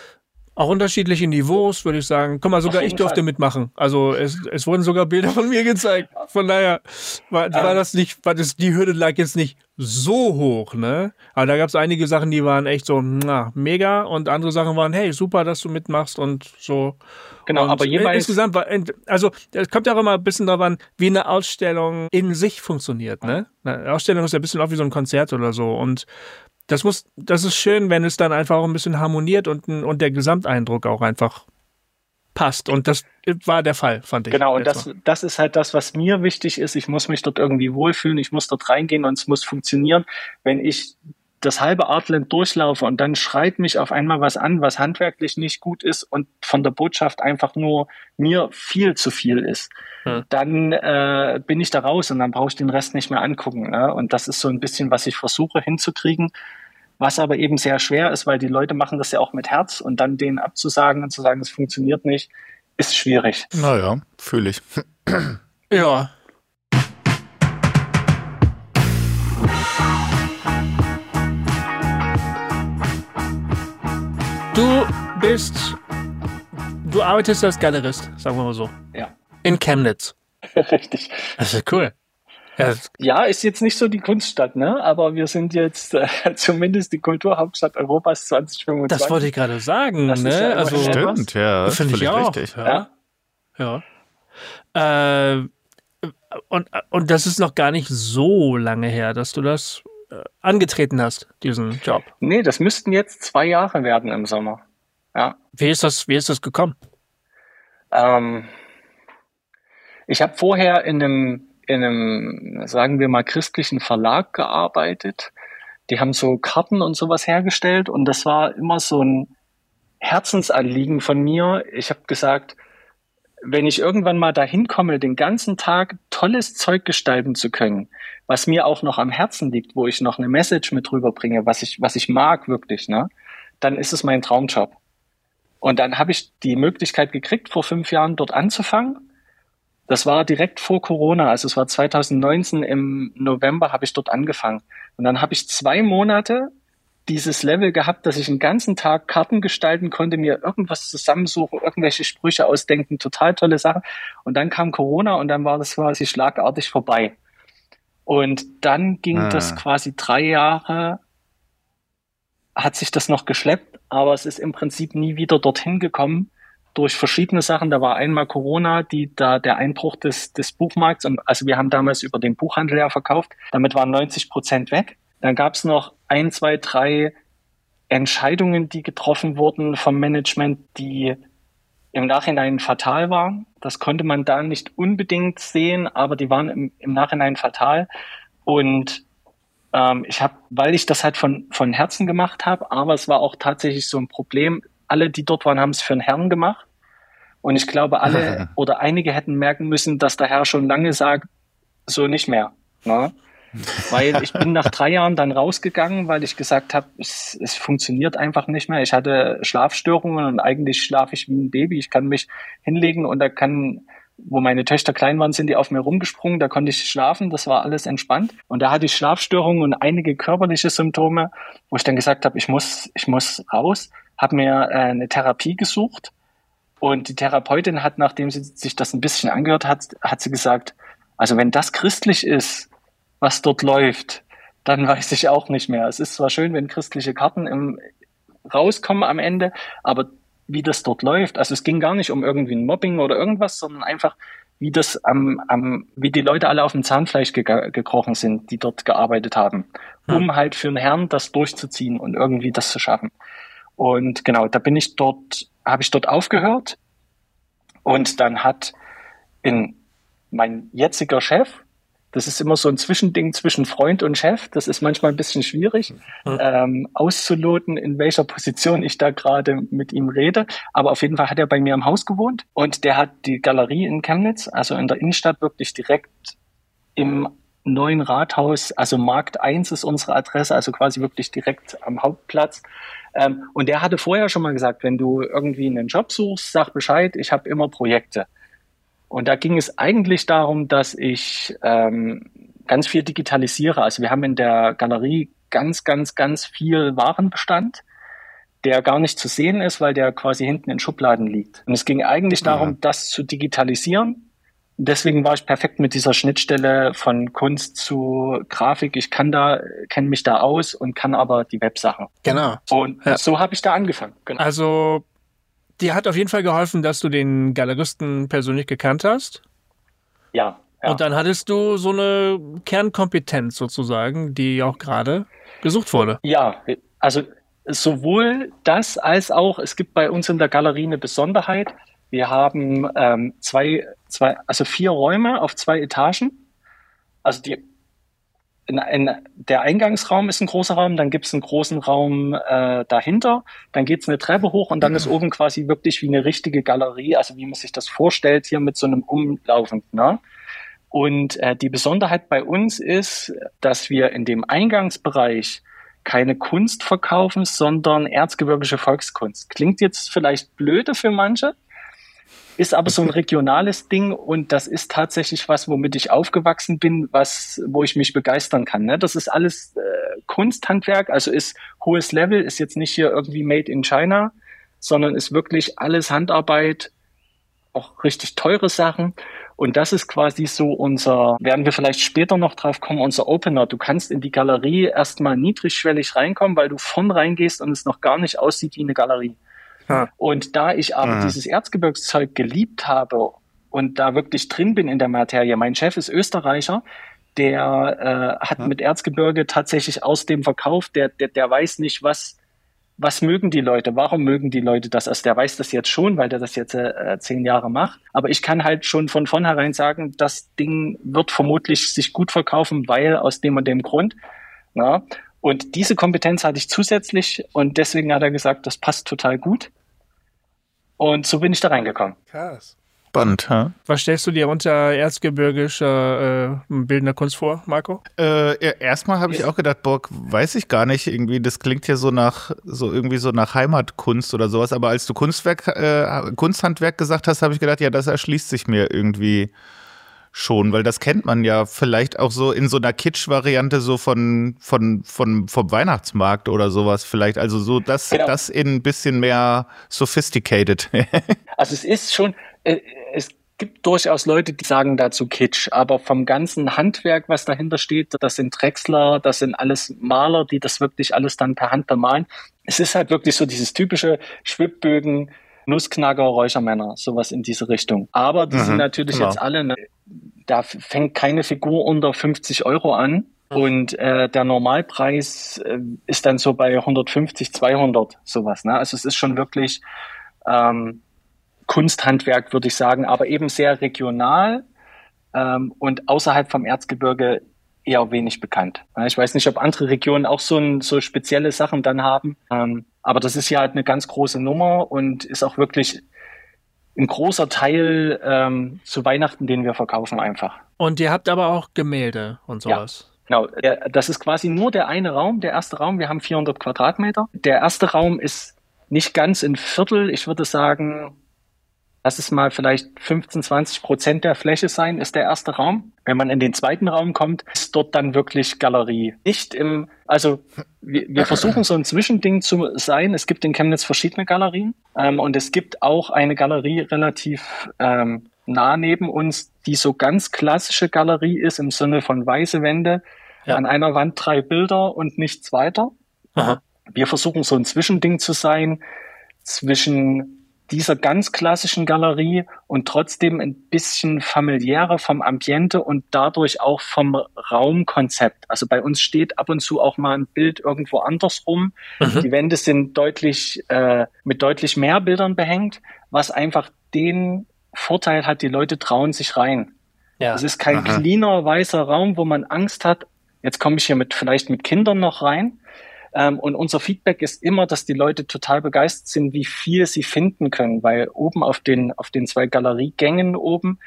Auch unterschiedliche Niveaus, würde ich sagen. Guck mal, sogar ich durfte Fall. mitmachen. Also es, es wurden sogar Bilder von mir gezeigt. Von daher war, war das nicht, war das, die Hürde lag jetzt nicht so hoch, ne? Aber da gab es einige Sachen, die waren echt so, na, mega. Und andere Sachen waren, hey, super, dass du mitmachst und so. Genau, und aber jeweils... Insgesamt war, also es kommt ja auch immer ein bisschen darauf an, wie eine Ausstellung in sich funktioniert, ne? Eine Ausstellung ist ja ein bisschen auch wie so ein Konzert oder so. Und Das muss, das ist schön, wenn es dann einfach auch ein bisschen harmoniert und, und der Gesamteindruck auch einfach passt. Und das war der Fall, fand ich. Genau, und das, das ist halt das, was mir wichtig ist. Ich muss mich dort irgendwie wohlfühlen, ich muss dort reingehen und es muss funktionieren. Wenn ich das halbe Artland durchlaufe und dann schreit mich auf einmal was an, was handwerklich nicht gut ist und von der Botschaft einfach nur mir viel zu viel ist, hm. dann äh, bin ich da raus und dann brauche ich den Rest nicht mehr angucken. Ne? Und das ist so ein bisschen, was ich versuche hinzukriegen, was aber eben sehr schwer ist, weil die Leute machen das ja auch mit Herz und dann denen abzusagen und zu sagen, es funktioniert nicht, ist schwierig. Naja, fühle ich. Ja. Du bist, du arbeitest als Galerist, sagen wir mal so. Ja. In Chemnitz. Richtig. Das ist cool. Ja, Ja, ist jetzt nicht so die Kunststadt, ne? Aber wir sind jetzt äh, zumindest die Kulturhauptstadt Europas zwanzig fünfundzwanzig. das wollte ich gerade sagen, Das ist ne? ja immerhin Also etwas. Stimmt, ja, finde ich völlig auch. richtig. Ja. Ja. Äh, und, und das ist noch gar nicht so lange her, dass du das äh, angetreten hast, diesen Job. Nee, das müssten jetzt zwei Jahre werden im Sommer. Ja. Wie ist das, wie ist das gekommen? Ähm, ich habe vorher in einem, in einem, sagen wir mal, christlichen Verlag gearbeitet. Die haben so Karten und sowas hergestellt und das war immer so ein Herzensanliegen von mir. Ich habe gesagt, wenn ich irgendwann mal dahin komme, den ganzen Tag tolles Zeug gestalten zu können, was mir auch noch am Herzen liegt, wo ich noch eine Message mit rüberbringe, was ich, was ich mag wirklich, ne, dann ist es mein Traumjob. Und dann habe ich die Möglichkeit gekriegt, vor fünf Jahren dort anzufangen. Das war direkt vor Corona, also es war zwanzig neunzehn im November habe ich dort angefangen. Und dann habe ich zwei Monate dieses Level gehabt, dass ich den ganzen Tag Karten gestalten konnte, mir irgendwas zusammensuchen, irgendwelche Sprüche ausdenken, total tolle Sachen. Und dann kam Corona und dann war das quasi schlagartig vorbei. Und dann ging Ah. das quasi drei Jahre, hat sich das noch geschleppt, aber es ist im Prinzip nie wieder dorthin gekommen durch verschiedene Sachen. Da war einmal Corona, die da der Einbruch des, des Buchmarkts. Und also wir haben damals über den Buchhandel ja verkauft. Damit waren neunzig Prozent weg. Dann gab es noch ein, zwei, drei Entscheidungen, die getroffen wurden vom Management, die im Nachhinein fatal waren. Das konnte man da nicht unbedingt sehen, aber die waren im, im Nachhinein fatal. Und ähm, ich habe, weil ich das halt von, von Herzen gemacht habe, aber es war auch tatsächlich so ein Problem. Alle, die dort waren, haben es für einen Herrn gemacht. Und ich glaube, alle oder einige hätten merken müssen, dass der Herr schon lange sagt, so nicht mehr. Ne? Weil ich bin nach drei Jahren dann rausgegangen, weil ich gesagt habe, es, es funktioniert einfach nicht mehr. Ich hatte Schlafstörungen und eigentlich schlafe ich wie ein Baby. Ich kann mich hinlegen und da kann, wo meine Töchter klein waren, sind die auf mir rumgesprungen. Da konnte ich schlafen. Das war alles entspannt. Und da hatte ich Schlafstörungen und einige körperliche Symptome, wo ich dann gesagt habe, ich muss, ich muss raus. Habe mir äh, eine Therapie gesucht und die Therapeutin hat, nachdem sie sich das ein bisschen angehört hat, hat sie gesagt, also wenn das christlich ist, was dort läuft, dann weiß ich auch nicht mehr. Es ist zwar schön, wenn christliche Karten im, rauskommen am Ende, aber wie das dort läuft, also es ging gar nicht um irgendwie ein Mobbing oder irgendwas, sondern einfach, wie das am, am wie die Leute alle auf dem Zahnfleisch ge- gekrochen sind, die dort gearbeitet haben, um hm. halt für den Herrn das durchzuziehen und irgendwie das zu schaffen. Und genau, da bin ich dort, habe ich dort aufgehört und dann hat in mein jetziger Chef, das ist immer so ein Zwischending zwischen Freund und Chef, das ist manchmal ein bisschen schwierig, mhm. ähm, auszuloten, in welcher Position ich da gerade mit ihm rede, aber auf jeden Fall hat er bei mir im Haus gewohnt und der hat die Galerie in Chemnitz, also in der Innenstadt wirklich direkt im neuen Rathaus, also Markt eins ist unsere Adresse, also quasi wirklich direkt am Hauptplatz. Ähm, und der hatte vorher schon mal gesagt, wenn du irgendwie einen Job suchst, sag Bescheid, ich habe immer Projekte. Und da ging es eigentlich darum, dass ich ähm, ganz viel digitalisiere. Also wir haben in der Galerie ganz, ganz, ganz viel Warenbestand, der gar nicht zu sehen ist, weil der quasi hinten in Schubladen liegt. Und es ging eigentlich darum, ja. das zu digitalisieren. Deswegen war ich perfekt mit dieser Schnittstelle von Kunst zu Grafik. Ich kann da, kenne mich da aus und kann aber die Websachen. Genau. Und ja. so habe ich da angefangen. Genau. Also dir hat auf jeden Fall geholfen, dass du den Galeristen persönlich gekannt hast. Ja. ja. Und dann hattest du so eine Kernkompetenz sozusagen, die auch gerade gesucht wurde. Ja, also sowohl das als auch, es gibt bei uns in der Galerie eine Besonderheit. Wir haben ähm, zwei, zwei, also vier Räume auf zwei Etagen. Also die, in, in, der Eingangsraum ist ein großer Raum, dann gibt es einen großen Raum äh, dahinter, dann geht es eine Treppe hoch und dann ist oben quasi wirklich wie eine richtige Galerie, also wie man sich das vorstellt, hier mit so einem Umlaufend. Ne? Und äh, die Besonderheit bei uns ist, dass wir in dem Eingangsbereich keine Kunst verkaufen, sondern erzgebirgische Volkskunst. Klingt jetzt vielleicht blöde für manche, ist aber so ein regionales Ding und das ist tatsächlich was, womit ich aufgewachsen bin, was, wo ich mich begeistern kann. Ne? Das ist alles äh, Kunsthandwerk, also ist hohes Level, ist jetzt nicht hier irgendwie made in China, sondern ist wirklich alles Handarbeit, auch richtig teure Sachen. Und das ist quasi so unser, werden wir vielleicht später noch drauf kommen, unser Opener. Du kannst in die Galerie erstmal niedrigschwellig reinkommen, weil du vorn reingehst und es noch gar nicht aussieht wie eine Galerie. Ja. Und da ich aber ja. dieses Erzgebirgszeug geliebt habe und da wirklich drin bin in der Materie, mein Chef ist Österreicher, der äh, hat ja. mit Erzgebirge tatsächlich aus dem Verkauf, der, der, der weiß nicht, was Was mögen die Leute? Warum mögen die Leute das? Also der weiß das jetzt schon, weil der das jetzt äh, zehn Jahre macht. Aber ich kann halt schon von vornherein sagen, das Ding wird vermutlich sich gut verkaufen, weil aus dem und dem Grund. Ja. Und diese Kompetenz hatte ich zusätzlich und deswegen hat er gesagt, das passt total gut. Und so bin ich da reingekommen. Krass. Spannend, ha? Was stellst du dir unter erzgebirgischer äh, bildender Kunst vor, Marco? Äh, erstmal habe ich auch gedacht, boah, weiß ich gar nicht, irgendwie, das klingt ja so nach, so irgendwie so nach Heimatkunst oder sowas, aber als du Kunstwerk, äh, Kunsthandwerk gesagt hast, habe ich gedacht, ja, das erschließt sich mir irgendwie schon, weil das kennt man ja vielleicht auch so in so einer Kitsch-Variante so von, von, von, vom Weihnachtsmarkt oder sowas vielleicht, also so das, genau. das in ein bisschen mehr sophisticated. Also es ist schon, äh, es gibt durchaus Leute, die sagen dazu Kitsch, aber vom ganzen Handwerk, was dahinter steht, das sind Drechsler, das sind alles Maler, die das wirklich alles dann per Hand bemalen. Es ist halt wirklich so dieses typische Schwibbögen, Nussknacker, Räuchermänner, sowas in diese Richtung. Aber die mhm, sind natürlich genau. jetzt alle, ne, da fängt keine Figur unter fünfzig Euro an und äh, der Normalpreis äh, ist dann so bei hundertfünfzig, zweihundert, sowas. Ne? Also es ist schon wirklich ähm, Kunsthandwerk, würde ich sagen, aber eben sehr regional ähm, und außerhalb vom Erzgebirge eher wenig bekannt. Ich weiß nicht, ob andere Regionen auch so, ein, so spezielle Sachen dann haben, ähm, aber das ist ja halt eine ganz große Nummer und ist auch wirklich ein großer Teil ähm, zu Weihnachten, den wir verkaufen einfach. Und ihr habt aber auch Gemälde und sowas. Ja, genau. Der, das ist quasi nur der eine Raum, der erste Raum. Wir haben vierhundert Quadratmeter. Der erste Raum ist nicht ganz ein Viertel, ich würde sagen, lass es mal vielleicht fünfzehn, zwanzig Prozent der Fläche sein, ist der erste Raum. Wenn man in den zweiten Raum kommt, ist dort dann wirklich Galerie. Nicht im, also wir, wir versuchen so ein Zwischending zu sein. Es gibt in Chemnitz verschiedene Galerien ähm, und es gibt auch eine Galerie relativ ähm, nah neben uns, die so ganz klassische Galerie ist im Sinne von weiße Wände, ja. An einer Wand drei Bilder und nichts weiter. Aha. Wir versuchen so ein Zwischending zu sein zwischen dieser ganz klassischen Galerie und trotzdem ein bisschen familiärer vom Ambiente und dadurch auch vom Raumkonzept. Also bei uns steht ab und zu auch mal ein Bild irgendwo andersrum. Mhm. Die Wände sind deutlich äh, mit deutlich mehr Bildern behängt, was einfach den Vorteil hat, die Leute trauen sich rein. Ja. Es ist kein Aha. cleaner, weißer Raum, wo man Angst hat, jetzt komme ich hier mit vielleicht mit Kindern noch rein. Ähm, und unser Feedback ist immer, dass die Leute total begeistert sind, wie viel sie finden können, weil oben auf den auf den zwei Galeriegängen oben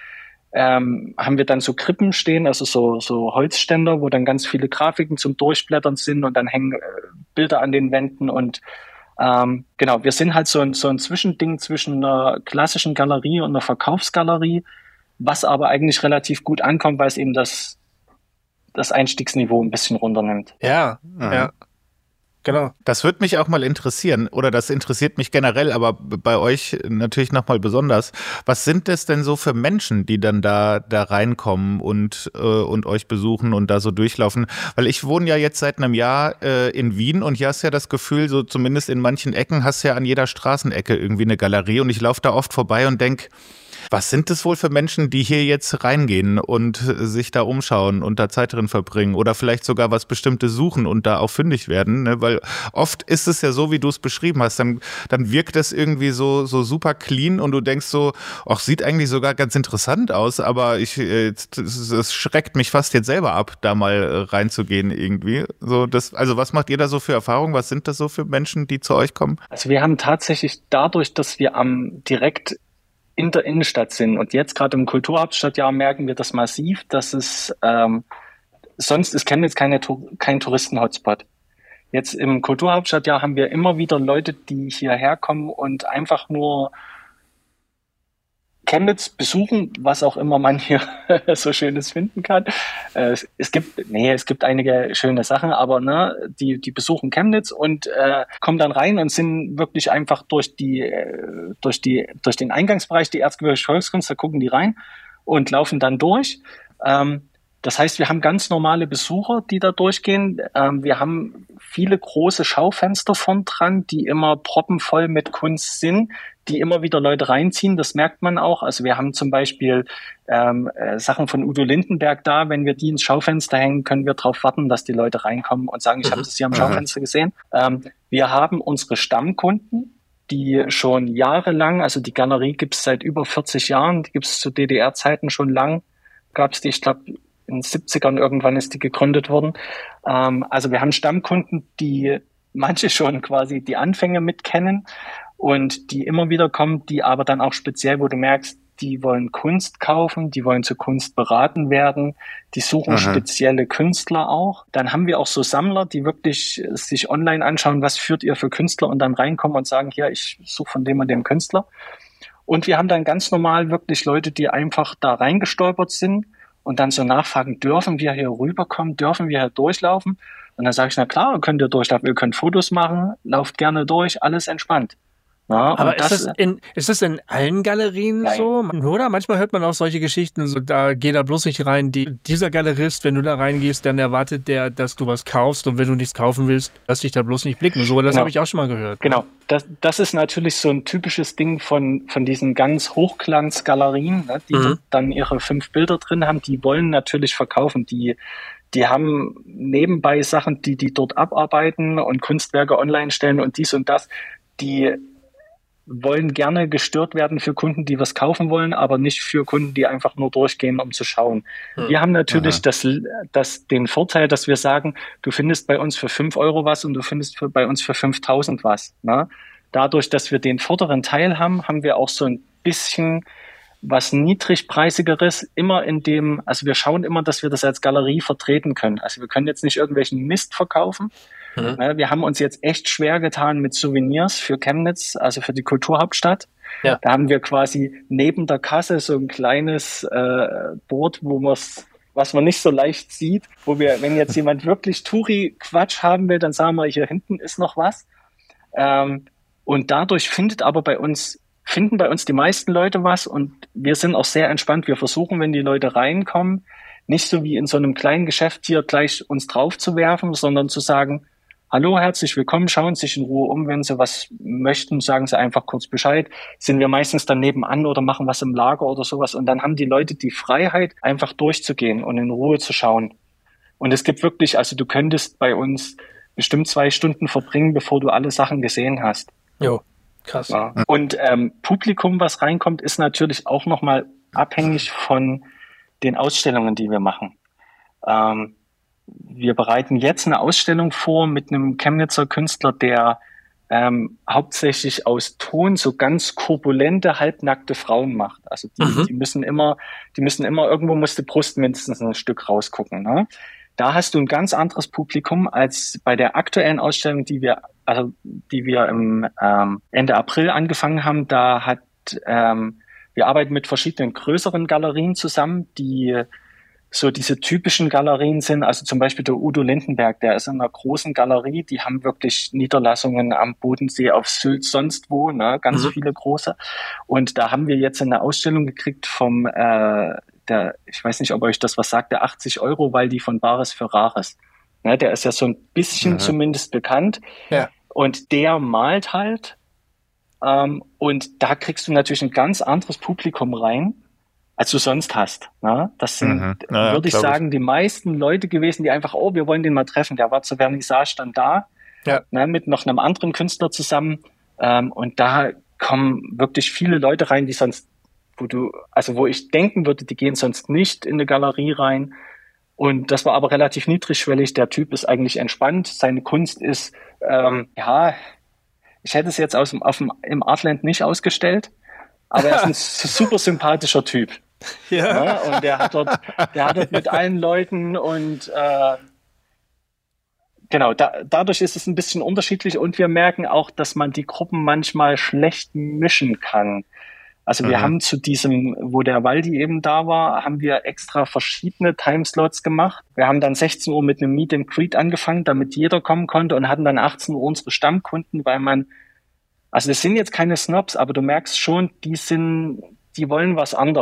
ähm, haben wir dann so Krippen stehen, also so so Holzständer, wo dann ganz viele Grafiken zum Durchblättern sind und dann hängen äh, Bilder an den Wänden und ähm, genau, wir sind halt so ein so ein Zwischending zwischen einer klassischen Galerie und einer Verkaufsgalerie, was aber eigentlich relativ gut ankommt, weil es eben das das Einstiegsniveau ein bisschen runternimmt. Ja, mhm. ja. Genau. Das würde mich auch mal interessieren, oder das interessiert mich generell, aber bei euch natürlich nochmal besonders. Was sind das denn so für Menschen, die dann da da reinkommen und äh, und euch besuchen und da so durchlaufen? Weil ich wohne ja jetzt seit einem Jahr äh, in Wien und hier hast ja das Gefühl, so zumindest in manchen Ecken hast du ja an jeder Straßenecke irgendwie eine Galerie und ich laufe da oft vorbei und denke, was sind das wohl für Menschen, die hier jetzt reingehen und sich da umschauen und da Zeit drin verbringen oder vielleicht sogar was Bestimmtes suchen und da auch fündig werden, ne? Weil oft ist es ja so, wie du es beschrieben hast, dann, dann wirkt das irgendwie so, so super clean und du denkst so, ach, sieht eigentlich sogar ganz interessant aus, aber ich, es schreckt mich fast jetzt selber ab, da mal reinzugehen irgendwie. So, das, also was macht ihr da so für Erfahrungen? Was sind das so für Menschen, die zu euch kommen? Also wir haben tatsächlich dadurch, dass wir am direkt in der Innenstadt sind. Und jetzt gerade im Kulturhauptstadtjahr merken wir das massiv, dass es ähm, sonst ist Chemnitz keine, kein Touristen-Hotspot. Jetzt im Kulturhauptstadtjahr haben wir immer wieder Leute, die hierher kommen und einfach nur Chemnitz besuchen, was auch immer man hier so Schönes finden kann. Äh, es, es gibt, nee, es gibt einige schöne Sachen, aber ne, die, die besuchen Chemnitz und äh, kommen dann rein und sind wirklich einfach durch die, äh, durch die, durch den Eingangsbereich, die Erzgebirgische Volkskunst, da gucken die rein und laufen dann durch. Ähm, das heißt, wir haben ganz normale Besucher, die da durchgehen. Ähm, wir haben viele große Schaufenster vorn dran, die immer proppenvoll mit Kunst sind, die immer wieder Leute reinziehen. Das merkt man auch. Also wir haben zum Beispiel ähm, äh, Sachen von Udo Lindenberg da. Wenn wir die ins Schaufenster hängen, können wir darauf warten, dass die Leute reinkommen und sagen, ich habe das hier am Schaufenster gesehen. Ähm, wir haben unsere Stammkunden, die schon jahrelang, also die Galerie gibt es seit über vierzig Jahren, die gibt es zu D D R-Zeiten schon lang, gab es die, ich glaube, in den siebzigern irgendwann ist die gegründet worden. Ähm, also wir haben Stammkunden, die manche schon quasi die Anfänge mitkennen und die immer wieder kommen, die aber dann auch speziell, wo du merkst, die wollen Kunst kaufen, die wollen zur Kunst beraten werden, die suchen Aha. spezielle Künstler auch. Dann haben wir auch so Sammler, die wirklich sich online anschauen, was führt ihr für Künstler und dann reinkommen und sagen, hier, ich suche von dem und dem Künstler. Und wir haben dann ganz normal wirklich Leute, die einfach da reingestolpert sind und dann so nachfragen, dürfen wir hier rüberkommen, dürfen wir hier durchlaufen? Und dann sage ich, na klar, könnt ihr durchlaufen, ihr könnt Fotos machen, lauft gerne durch, alles entspannt. Ja, aber ist das, das, in, ist das in allen Galerien nein. so? Oder manchmal hört man auch solche Geschichten, so da geh da bloß nicht rein. Die, dieser Galerist, wenn du da reingehst, dann erwartet der, dass du was kaufst und wenn du nichts kaufen willst, lass dich da bloß nicht blicken. So, das genau. habe ich auch schon mal gehört. Genau, das, das ist natürlich so ein typisches Ding von, von diesen ganz Hochglanzgalerien, ne, die mhm. dann ihre fünf Bilder drin haben. Die wollen natürlich verkaufen, die Die haben nebenbei Sachen, die die dort abarbeiten und Kunstwerke online stellen und dies und das. Die wollen gerne gestört werden für Kunden, die was kaufen wollen, aber nicht für Kunden, die einfach nur durchgehen, um zu schauen. Hm. Wir haben natürlich das, das, den Vorteil, dass wir sagen, du findest bei uns für fünf Euro was und du findest für, bei uns für fünftausend was. Ne? Dadurch, dass wir den vorderen Teil haben, haben wir auch so ein bisschen was niedrigpreisigeres, immer in dem, also wir schauen immer, dass wir das als Galerie vertreten können. Also wir können jetzt nicht irgendwelchen Mist verkaufen. Mhm. Wir haben uns jetzt echt schwer getan mit Souvenirs für Chemnitz, also für die Kulturhauptstadt. Ja. Da haben wir quasi neben der Kasse so ein kleines äh, Board, wo man was man nicht so leicht sieht, wo wir, wenn jetzt jemand wirklich Touri-Quatsch haben will, dann sagen wir, hier hinten ist noch was. Ähm, und dadurch findet aber bei uns finden bei uns die meisten Leute was und wir sind auch sehr entspannt. Wir versuchen, wenn die Leute reinkommen, nicht so wie in so einem kleinen Geschäft hier gleich uns drauf zu werfen, sondern zu sagen, hallo, herzlich willkommen, schauen Sie sich in Ruhe um, wenn Sie was möchten, sagen Sie einfach kurz Bescheid. Sind wir meistens dann nebenan oder machen was im Lager oder sowas und dann haben die Leute die Freiheit, einfach durchzugehen und in Ruhe zu schauen. Und es gibt wirklich, also du könntest bei uns bestimmt zwei Stunden verbringen, bevor du alle Sachen gesehen hast. Jo. Krass. Ja. Und ähm, Publikum, was reinkommt, ist natürlich auch nochmal abhängig von den Ausstellungen, die wir machen. Ähm, wir bereiten jetzt eine Ausstellung vor mit einem Chemnitzer Künstler, der ähm, hauptsächlich aus Ton so ganz korpulente, halbnackte Frauen macht. Also die, mhm. die müssen immer, die müssen immer, irgendwo muss die Brust mindestens ein Stück rausgucken. Ne? Da hast du ein ganz anderes Publikum als bei der aktuellen Ausstellung, die wir, also die wir im ähm, Ende April angefangen haben. Da hat ähm, wir arbeiten mit verschiedenen größeren Galerien zusammen, die so diese typischen Galerien sind. Also zum Beispiel der Udo Lindenberg, der ist in einer großen Galerie. Die haben wirklich Niederlassungen am Bodensee, auf Sylt, sonst wo, ne, ganz mhm. viele große. Und da haben wir jetzt eine Ausstellung gekriegt vom äh, Der, ich weiß nicht, ob euch das was sagt, der achtzig Euro, weil die von Bares für Rares. Ne, der ist ja so ein bisschen mhm. zumindest bekannt. Ja. Und der malt halt. Ähm, und da kriegst du natürlich ein ganz anderes Publikum rein, als du sonst hast. Ne? Das sind, mhm. ja, würde ich sagen, ich. die meisten Leute gewesen, die einfach, oh, wir wollen den mal treffen. Der war zur Vernissage dann da, ja. ne, mit noch einem anderen Künstler zusammen. Ähm, und da kommen wirklich viele Leute rein, die sonst wo du, also wo ich denken würde, die gehen sonst nicht in eine Galerie rein. Und das war aber relativ niedrigschwellig. Der Typ ist eigentlich entspannt. Seine Kunst ist, ähm, ja, ich hätte es jetzt aus dem, auf dem, im Artland nicht ausgestellt, aber er ist ein super sympathischer Typ. Ja. ja. Und der hat dort, der hat dort mit allen Leuten und äh, genau, da, dadurch ist es ein bisschen unterschiedlich und wir merken auch, dass man die Gruppen manchmal schlecht mischen kann. Also wir mhm. haben zu diesem, wo der Waldi eben da war, haben wir extra verschiedene Timeslots gemacht. Wir haben dann sechzehn Uhr mit einem Meet and Greet angefangen, damit jeder kommen konnte und hatten dann achtzehn Uhr unsere Stammkunden, weil man, also das sind jetzt keine Snobs, aber du merkst schon, die sind, die wollen was anderes.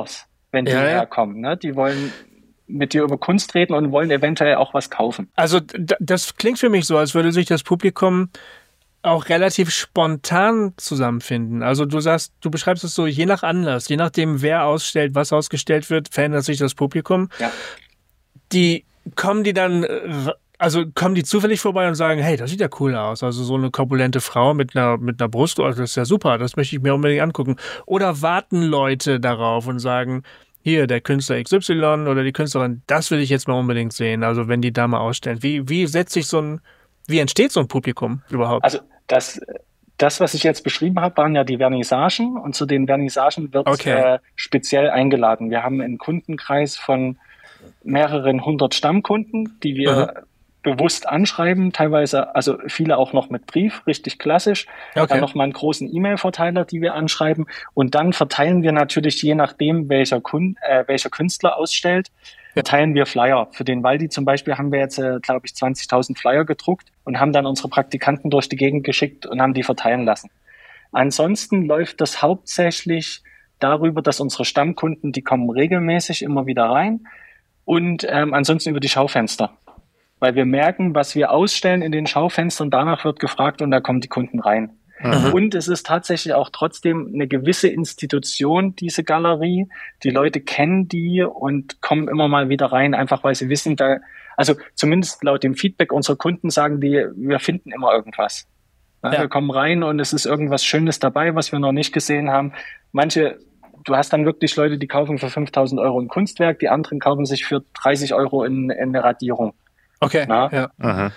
wenn die Ja, ja. herkommen. Ne? Die wollen mit dir über Kunst reden und wollen eventuell auch was kaufen. Also d- das klingt für mich so, als würde sich das Publikum auch relativ spontan zusammenfinden. Also du sagst, du beschreibst es so, je nach Anlass, je nachdem, wer ausstellt, was ausgestellt wird, verändert sich das Publikum. Ja. Die kommen die dann, äh, also kommen die zufällig vorbei und sagen, hey, das sieht ja cool aus. Also so eine korpulente Frau mit einer, mit einer Brust, oh, das ist ja super, das möchte ich mir unbedingt angucken. Oder warten Leute darauf und sagen, hier, der Künstler X Y oder die Künstlerin, das will ich jetzt mal unbedingt sehen. Also wenn die da mal ausstellen. Wie, wie setzt sich so ein, wie entsteht so ein Publikum überhaupt? Also das, das, was ich jetzt beschrieben habe, waren ja die Vernissagen und zu den Vernissagen wird Okay. äh, speziell eingeladen. Wir haben einen Kundenkreis von mehreren hundert Stammkunden, die wir bewusst anschreiben, teilweise, also viele auch noch mit Brief, richtig klassisch. Okay. Dann nochmal einen großen E-Mail-Verteiler, die wir anschreiben. Und dann verteilen wir natürlich, je nachdem, welcher, Kun äh, welcher Künstler ausstellt, verteilen wir Flyer. Für den Waldi zum Beispiel haben wir jetzt, äh, glaube ich, zwanzigtausend Flyer gedruckt und haben dann unsere Praktikanten durch die Gegend geschickt und haben die verteilen lassen. Ansonsten läuft das hauptsächlich darüber, dass unsere Stammkunden, die kommen regelmäßig immer wieder rein und ähm, ansonsten über die Schaufenster. Weil wir merken, was wir ausstellen in den Schaufenstern, danach wird gefragt und da kommen die Kunden rein. Mhm. Und es ist tatsächlich auch trotzdem eine gewisse Institution, diese Galerie. Die Leute kennen die und kommen immer mal wieder rein, einfach weil sie wissen, da, also zumindest laut dem Feedback unserer Kunden sagen die, wir finden immer irgendwas. Ja, ja. Wir kommen rein und es ist irgendwas Schönes dabei, was wir noch nicht gesehen haben. Manche, du hast dann wirklich Leute, die kaufen für fünftausend Euro ein Kunstwerk, die anderen kaufen sich für dreißig Euro in, in eine Radierung. Okay, Na? ja. Aha.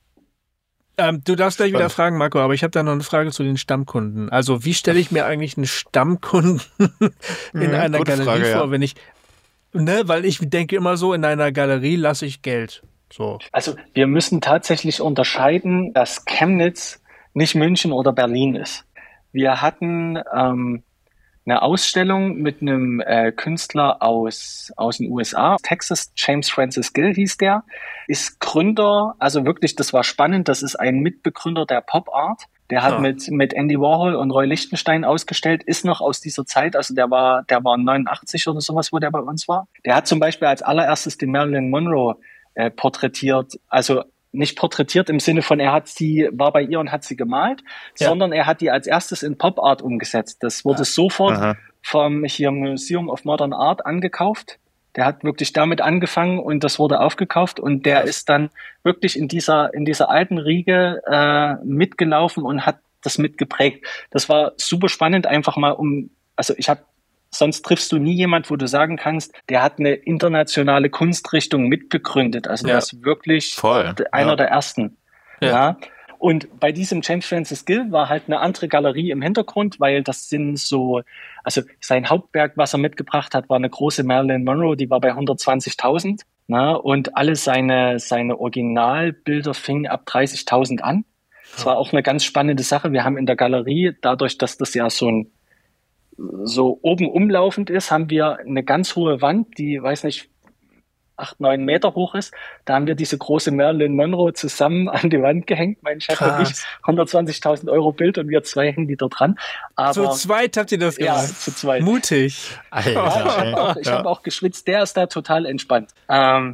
Ähm, du darfst gleich wieder fragen, Marco, aber ich habe da noch eine Frage zu den Stammkunden. Also wie stelle ich mir eigentlich einen Stammkunden in Ja, einer gute Galerie Frage, vor, ja. wenn ich, ne, weil ich denke immer so, in einer Galerie lasse ich Geld. So. Also wir müssen tatsächlich unterscheiden, dass Chemnitz nicht München oder Berlin ist. Wir hatten ähm, eine Ausstellung mit einem äh, Künstler aus, aus den U S A, Texas, James Francis Gill hieß der, ist Gründer, also wirklich, das war spannend, das ist ein Mitbegründer der Pop Art. Der hat Ah. mit, mit Andy Warhol und Roy Lichtenstein ausgestellt, ist noch aus dieser Zeit, also der war, der war neunundachtzig oder sowas, wo der bei uns war. Der hat zum Beispiel als allererstes die Marilyn Monroe äh, porträtiert, also nicht porträtiert im Sinne von, er hat sie, war bei ihr und hat sie gemalt, Ja. sondern er hat die als erstes in Pop Art umgesetzt. Das wurde sofort Aha. vom hier Museum of Modern Art angekauft. Der hat wirklich damit angefangen und das wurde aufgekauft und der ist dann wirklich in dieser, in dieser alten Riege äh, mitgelaufen und hat das mitgeprägt. Das war super spannend, einfach mal um, also ich habe Sonst triffst du nie jemand, wo du sagen kannst, der hat eine internationale Kunstrichtung mitbegründet. Also Ja. der ist wirklich Voll, einer ja. der ersten. Ja. Ja. Und bei diesem James Francis Gill war halt eine andere Galerie im Hintergrund, weil das sind so, also sein Hauptwerk, was er mitgebracht hat, war eine große Marilyn Monroe, die war bei hundertzwanzigtausend. Na, und alle seine, seine Originalbilder fingen ab dreißigtausend an. Das war auch eine ganz spannende Sache. Wir haben in der Galerie, dadurch, dass das ja so ein so oben umlaufend ist, haben wir eine ganz hohe Wand, die, weiß nicht, acht, neun Meter hoch ist. Da haben wir diese große Marilyn Monroe zusammen an die Wand gehängt. Mein Chef und ich, hundertzwanzigtausend Euro Bild und wir zwei hängen die da dran. Aber, Zu zweit habt ihr das ja, gemacht? zu zweit. Mutig. Alter, Ja, ich ey. habe auch, ich Ja. hab auch geschwitzt. Der ist da total entspannt. Ähm,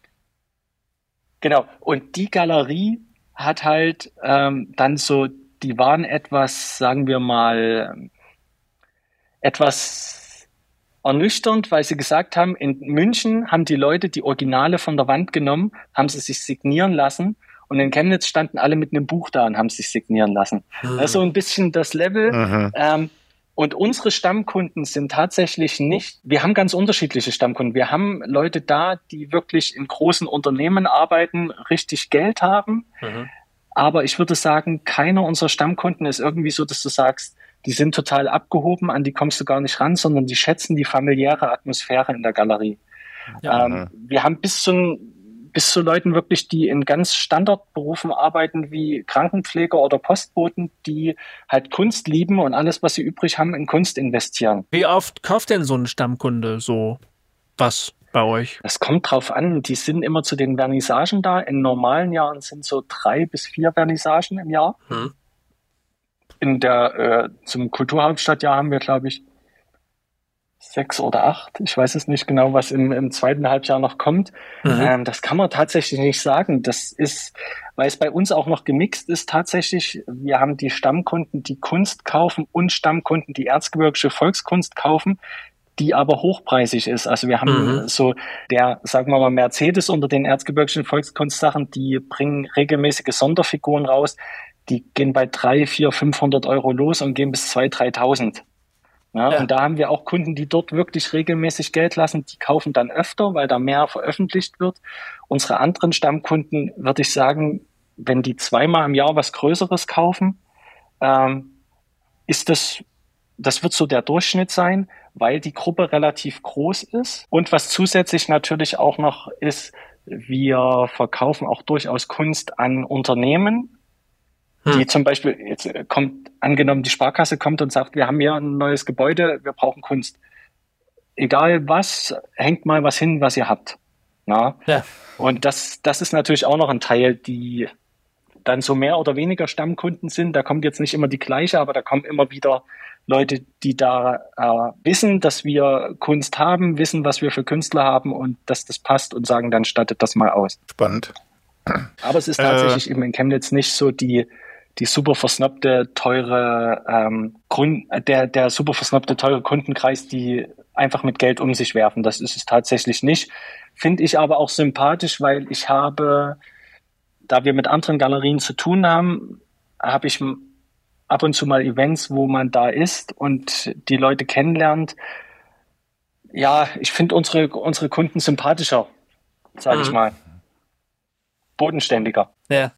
genau. Und die Galerie hat halt ähm, dann so, die waren etwas, sagen wir mal, ähm, etwas ernüchternd, weil sie gesagt haben, in München haben die Leute die Originale von der Wand genommen, haben sie sich signieren lassen und in Chemnitz standen alle mit einem Buch da und haben sich signieren lassen. Das ist so ein bisschen das Level. Mhm. Ähm, und unsere Stammkunden sind tatsächlich nicht, wir haben ganz unterschiedliche Stammkunden. Wir haben Leute da, die wirklich in großen Unternehmen arbeiten, richtig Geld haben. Mhm. Aber ich würde sagen, keiner unserer Stammkunden ist irgendwie so, dass du sagst, die sind total abgehoben, an die kommst du gar nicht ran, sondern die schätzen die familiäre Atmosphäre in der Galerie. Ja. Ähm, wir haben bis zu, bis zu Leuten wirklich, die in ganz Standardberufen arbeiten, wie Krankenpfleger oder Postboten, die halt Kunst lieben und alles, was sie übrig haben, in Kunst investieren. Wie oft kauft denn so ein Stammkunde so was bei euch? Das kommt drauf an. Die sind immer zu den Vernissagen da. In normalen Jahren sind so drei bis vier Vernissagen im Jahr. Hm. In der, äh, zum Kulturhauptstadtjahr haben wir, glaube ich, sechs oder acht. Ich weiß es nicht genau, was im, im zweiten Halbjahr noch kommt. Mhm. Ähm, das kann man tatsächlich nicht sagen. Das ist, weil es bei uns auch noch gemixt ist tatsächlich. Wir haben die Stammkunden, die Kunst kaufen und Stammkunden, die erzgebirgische Volkskunst kaufen, die aber hochpreisig ist. Also wir haben mhm. so der, sagen wir mal, Mercedes unter den erzgebirgischen Volkskunstsachen, die bringen regelmäßige Sonderfiguren raus. Die gehen bei drei, vier, fünfhundert Euro los und gehen bis zwei, dreitausend. Ja, ja. Und da haben wir auch Kunden, die dort wirklich regelmäßig Geld lassen. Die kaufen dann öfter, weil da mehr veröffentlicht wird. Unsere anderen Stammkunden, würde ich sagen, wenn die zweimal im Jahr was Größeres kaufen, ähm, ist das, das wird so der Durchschnitt sein, weil die Gruppe relativ groß ist. Und was zusätzlich natürlich auch noch ist, wir verkaufen auch durchaus Kunst an Unternehmen, die zum Beispiel, jetzt kommt, angenommen, die Sparkasse kommt und sagt, wir haben hier ein neues Gebäude, wir brauchen Kunst. Egal was, hängt mal was hin, was ihr habt. Na? Ja. Und das, das ist natürlich auch noch ein Teil, die dann so mehr oder weniger Stammkunden sind. Da kommt jetzt nicht immer die gleiche, aber da kommen immer wieder Leute, die da äh, wissen, dass wir Kunst haben, wissen, was wir für Künstler haben und dass das passt und sagen, dann stattet das mal aus. Spannend. Aber es ist tatsächlich äh. eben in Chemnitz nicht so die die super versnobte, teure ähm, Grund, der, der super versnobte, teure Kundenkreis, die einfach mit Geld um sich werfen. Das ist es tatsächlich nicht. Finde ich aber auch sympathisch, weil ich habe, da wir mit anderen Galerien zu tun haben, habe ich ab und zu mal Events, wo man da ist und die Leute kennenlernt. Ja, ich finde unsere, unsere Kunden sympathischer, sage mhm. ich mal. Bodenständiger. Ja.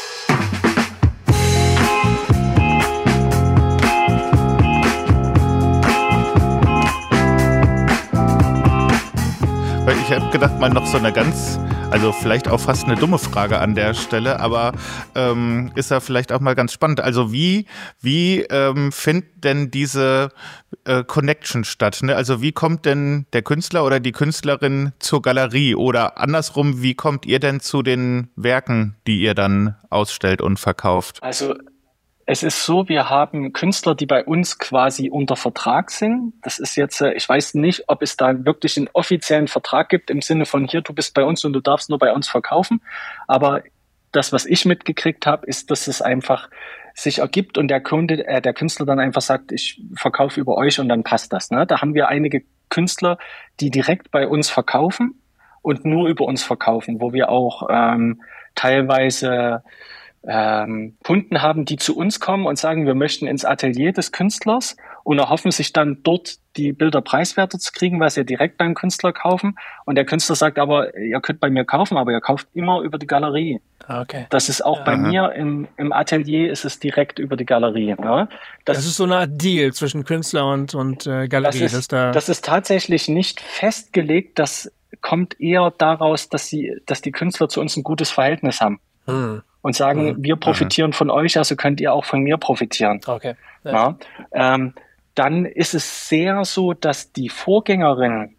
Ich habe gedacht, mal noch so eine ganz, also vielleicht auch fast eine dumme Frage an der Stelle, aber ähm, ist ja vielleicht auch mal ganz spannend. Also wie, wie ähm, findet denn diese äh, Connection statt? Ne? Also wie kommt denn der Künstler oder die Künstlerin zur Galerie? Oder andersrum, wie kommt ihr denn zu den Werken, die ihr dann ausstellt und verkauft? Also es ist so, wir haben Künstler, die bei uns quasi unter Vertrag sind. Das ist jetzt, ich weiß nicht, ob es da wirklich einen offiziellen Vertrag gibt im Sinne von hier, du bist bei uns und du darfst nur bei uns verkaufen. Aber das, was ich mitgekriegt habe, ist, dass es einfach sich ergibt und der Kunde, äh, der Künstler dann einfach sagt, ich verkaufe über euch und dann passt das. Ne? Da haben wir einige Künstler, die direkt bei uns verkaufen und nur über uns verkaufen, wo wir auch ähm, teilweise Ähm, Kunden haben, die zu uns kommen und sagen, wir möchten ins Atelier des Künstlers und erhoffen sich dann dort die Bilder preiswerter zu kriegen, weil sie direkt beim Künstler kaufen. Und der Künstler sagt aber, ihr könnt bei mir kaufen, aber ihr kauft immer über die Galerie. Okay. Das ist auch ja. bei mir im, im Atelier ist es direkt über die Galerie. Ne? Das, das ist so eine Art Deal zwischen Künstler und, und äh, Galerie. Das ist, da das ist tatsächlich nicht festgelegt. Das kommt eher daraus, dass sie, dass die Künstler zu uns ein gutes Verhältnis haben. Hm. Und sagen, mhm. wir profitieren mhm. von euch, also könnt ihr auch von mir profitieren. Okay. Ja. Ja, ähm, dann ist es sehr so, dass die Vorgängerin,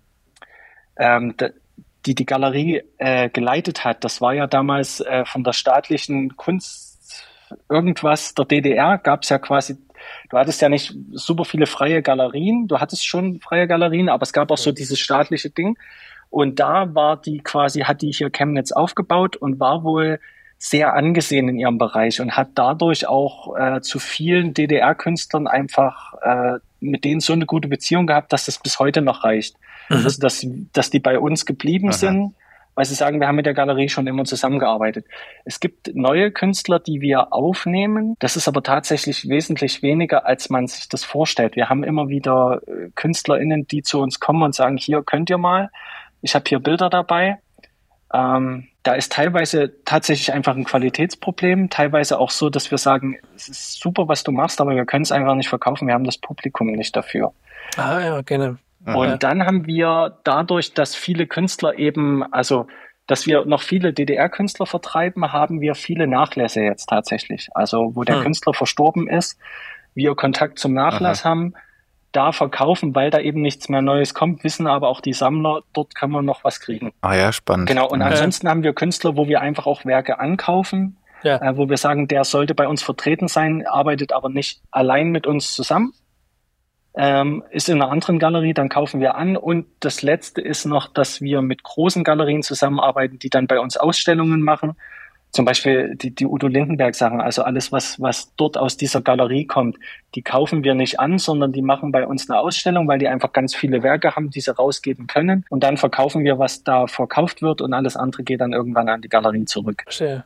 ähm, die die Galerie äh, geleitet hat, das war ja damals äh, von der staatlichen Kunst irgendwas der D D R, gab es ja quasi, du hattest ja nicht super viele freie Galerien, du hattest schon freie Galerien, aber es gab auch so dieses staatliche Ding. Und da war die quasi, hat die hier Chemnitz aufgebaut und war wohl sehr angesehen in ihrem Bereich und hat dadurch auch äh, zu vielen D D R-Künstlern einfach äh, mit denen so eine gute Beziehung gehabt, dass das bis heute noch reicht. Mhm. Also dass, dass die bei uns geblieben Aha. sind, weil sie sagen, wir haben mit der Galerie schon immer zusammengearbeitet. Es gibt neue Künstler, die wir aufnehmen. Das ist aber tatsächlich wesentlich weniger, als man sich das vorstellt. Wir haben immer wieder äh, KünstlerInnen, die zu uns kommen und sagen, hier könnt ihr mal, ich habe hier Bilder dabei. Ähm, da ist teilweise tatsächlich einfach ein Qualitätsproblem, teilweise auch so, dass wir sagen, es ist super, was du machst, aber wir können es einfach nicht verkaufen, wir haben das Publikum nicht dafür. Ah ja, genau. Und ja. dann haben wir dadurch, dass viele Künstler eben, also dass wir noch viele D D R-Künstler vertreiben, haben wir viele Nachlässe jetzt tatsächlich. Also wo der hm. Künstler verstorben ist, wir Kontakt zum Nachlass Aha. haben, da verkaufen, weil da eben nichts mehr Neues kommt, wissen aber auch die Sammler, dort können wir noch was kriegen. Ah ja, spannend. Genau, und ja. ansonsten haben wir Künstler, wo wir einfach auch Werke ankaufen, ja. äh, wo wir sagen, der sollte bei uns vertreten sein, arbeitet aber nicht allein mit uns zusammen, ähm, ist in einer anderen Galerie, dann kaufen wir an. Und das Letzte ist noch, dass wir mit großen Galerien zusammenarbeiten, die dann bei uns Ausstellungen machen. Zum Beispiel die, die Udo Lindenberg Sachen, also alles, was, was dort aus dieser Galerie kommt, die kaufen wir nicht an, sondern die machen bei uns eine Ausstellung, weil die einfach ganz viele Werke haben, die sie rausgeben können. Und dann verkaufen wir, was da verkauft wird, und alles andere geht dann irgendwann an die Galerie zurück. Verstehe.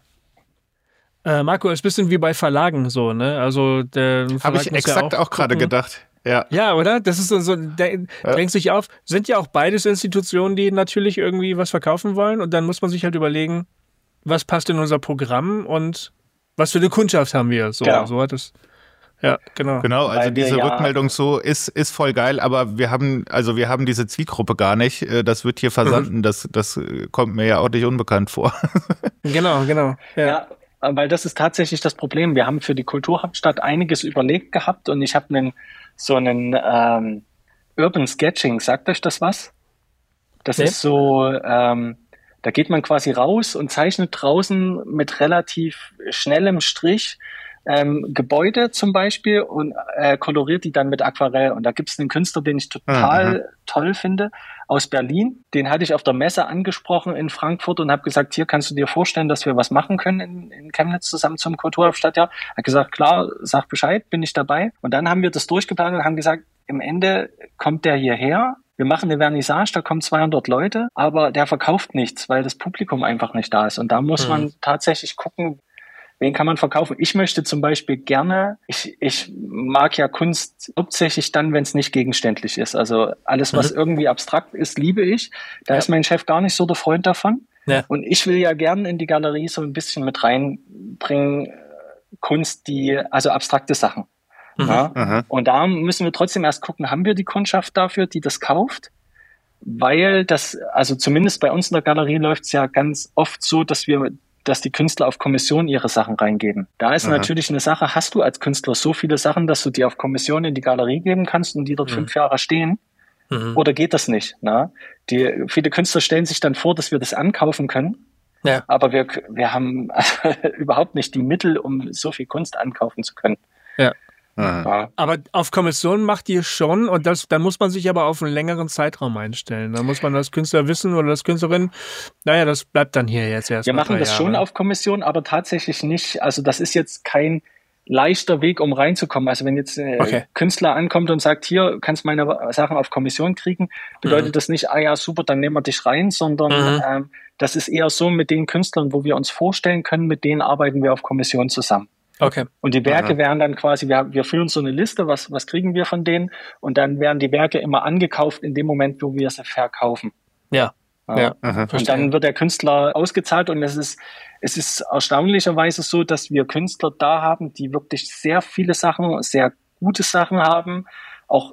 Äh, Marco, ist ein bisschen wie bei Verlagen so, ne? Also der Verlag Habe ich muss exakt ja auch, auch gerade gedacht. Ja. Ja, oder? Das ist so, so der, Ja. drängt sich auf. Sind ja auch beides Institutionen, die natürlich irgendwie was verkaufen wollen, und dann muss man sich halt überlegen, was passt in unser Programm und was für eine Kundschaft haben wir. So, Genau. so hat es. Ja, genau. Genau, also Weil wir diese ja- Rückmeldung so ist, ist voll geil, aber wir haben, also wir haben diese Zielgruppe gar nicht. Äh, Das wird hier versanden, das, das äh, kommt mir ja auch nicht unbekannt vor. Genau, genau. Ja. Ja, weil das ist tatsächlich das Problem. Wir haben für die Kulturhauptstadt einiges überlegt gehabt, und ich habe einen so einen ähm, Urban Sketching. Sagt euch das was? Das Nee. ist so, ähm, da geht man quasi raus und zeichnet draußen mit relativ schnellem Strich ähm, Gebäude zum Beispiel und äh, koloriert die dann mit Aquarell. Und da gibt es einen Künstler, den ich total Mhm. toll finde, aus Berlin. Den hatte ich auf der Messe angesprochen in Frankfurt und habe gesagt, hier, kannst du dir vorstellen, dass wir was machen können in, in Chemnitz zusammen zum Kulturhauptstadtjahr? Er hat gesagt, klar, sag Bescheid, bin ich dabei. Und dann haben wir das durchgeplant und haben gesagt, im Ende kommt der hierher. Wir machen eine Vernissage, da kommen zweihundert Leute, aber der verkauft nichts, weil das Publikum einfach nicht da ist. Und da muss Mhm. man tatsächlich gucken, wen kann man verkaufen. Ich möchte zum Beispiel gerne, ich, ich mag ja Kunst hauptsächlich dann, wenn es nicht gegenständlich ist. Also alles, was Mhm. irgendwie abstrakt ist, liebe ich. Da Ja. ist mein Chef gar nicht so der Freund davon. Ja. Und ich will ja gerne in die Galerie so ein bisschen mit reinbringen, äh, Kunst, die, also abstrakte Sachen. Mhm. Ja? Mhm. Und da müssen wir trotzdem erst gucken, haben wir die Kundschaft dafür, die das kauft? Weil das, also zumindest bei uns in der Galerie läuft es ja ganz oft so, dass wir, dass die Künstler auf Kommission ihre Sachen reingeben. Da ist Mhm. natürlich eine Sache, hast du als Künstler so viele Sachen, dass du die auf Kommission in die Galerie geben kannst und die dort Mhm. fünf Jahre stehen? Mhm. Oder geht das nicht? Na? Die, viele Künstler stellen sich dann vor, dass wir das ankaufen können. Ja. Aber wir, wir haben überhaupt nicht die Mittel, um so viel Kunst ankaufen zu können. Ja. Mhm. Ja. Aber auf Kommission macht ihr schon, und das, dann muss man sich aber auf einen längeren Zeitraum einstellen. Da muss man als Künstler wissen oder als Künstlerin, naja, das bleibt dann hier jetzt erst Wir mal machen drei das schon Jahre. auf Kommission, aber tatsächlich nicht. Also das ist jetzt kein leichter Weg, um reinzukommen. Also wenn jetzt ein Okay. Künstler ankommt und sagt, hier, kannst meine Sachen auf Kommission kriegen, bedeutet Mhm. das nicht, ah ja, super, dann nehmen wir dich rein, sondern Mhm. ähm, das ist eher so mit den Künstlern, wo wir uns vorstellen können, mit denen arbeiten wir auf Kommission zusammen. Okay. Und die Werke Aha. werden dann quasi, wir, wir führen so eine Liste, was, was kriegen wir von denen, und dann werden die Werke immer angekauft in dem Moment, wo wir sie verkaufen. Ja. Ja. Ja. Mhm. Und Verstehe. dann wird der Künstler ausgezahlt, und es ist, es ist erstaunlicherweise so, dass wir Künstler da haben, die wirklich sehr viele Sachen, sehr gute Sachen haben, auch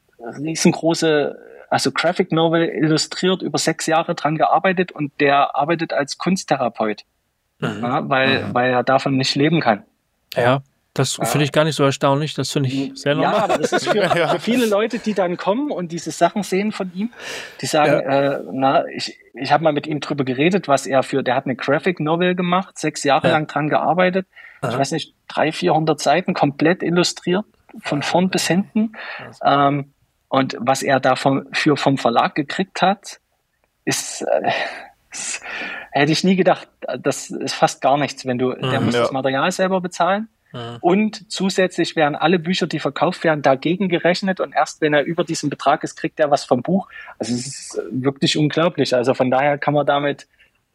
riesengroße, also Graphic Novel illustriert, über sechs Jahre dran gearbeitet, und der arbeitet als Kunsttherapeut, Mhm. ja, weil, Mhm. weil er davon nicht leben kann. Ja, das Ja. finde ich gar nicht so erstaunlich. Das finde ich sehr Ja, normal. aber das ist für, Ja. für viele Leute, die dann kommen und diese Sachen sehen von ihm, die sagen, äh, na, ich, ich habe mal mit ihm drüber geredet, was er für, der hat eine Graphic Novel gemacht, sechs Jahre Ja. lang dran gearbeitet, ich Aha. weiß nicht, dreihundert, vierhundert Seiten, komplett illustriert, von vorn bis hinten. Ähm, und was er da vom, für vom Verlag gekriegt hat, ist, äh, ist hätte ich nie gedacht, das ist fast gar nichts, wenn du, der Mhm. muss Ja. das Material selber bezahlen. Mhm. Und zusätzlich werden alle Bücher, die verkauft werden, dagegen gerechnet, und erst wenn er über diesen Betrag ist, kriegt er was vom Buch. Also es ist wirklich unglaublich. Also von daher kann man damit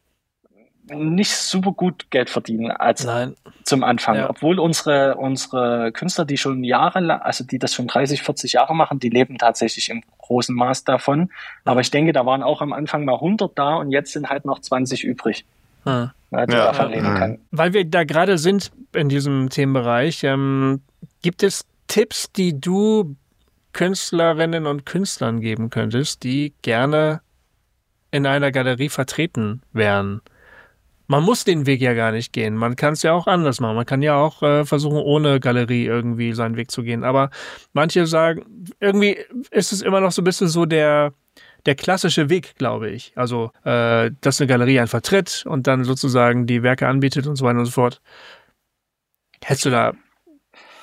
nicht super gut Geld verdienen als Nein. zum Anfang. Ja. Obwohl unsere, unsere Künstler, die schon jahrelang, also die das schon dreißig, vierzig Jahre machen, die leben tatsächlich im großen Maß davon. Aber ich denke, da waren auch am Anfang mal hundert da, und jetzt sind halt noch zwanzig übrig, Mhm. ne, die Ja. davon leben Mhm. können. Weil wir da gerade sind in diesem Themenbereich, ähm, gibt es Tipps, die du Künstlerinnen und Künstlern geben könntest, die gerne in einer Galerie vertreten wären? Man muss den Weg ja gar nicht gehen. Man kann es ja auch anders machen. Man kann ja auch äh, versuchen, ohne Galerie irgendwie seinen Weg zu gehen. Aber manche sagen, irgendwie ist es immer noch so ein bisschen so der, der klassische Weg, glaube ich. Also, äh, dass eine Galerie einen vertritt und dann sozusagen die Werke anbietet und so weiter und so fort. Hättest du da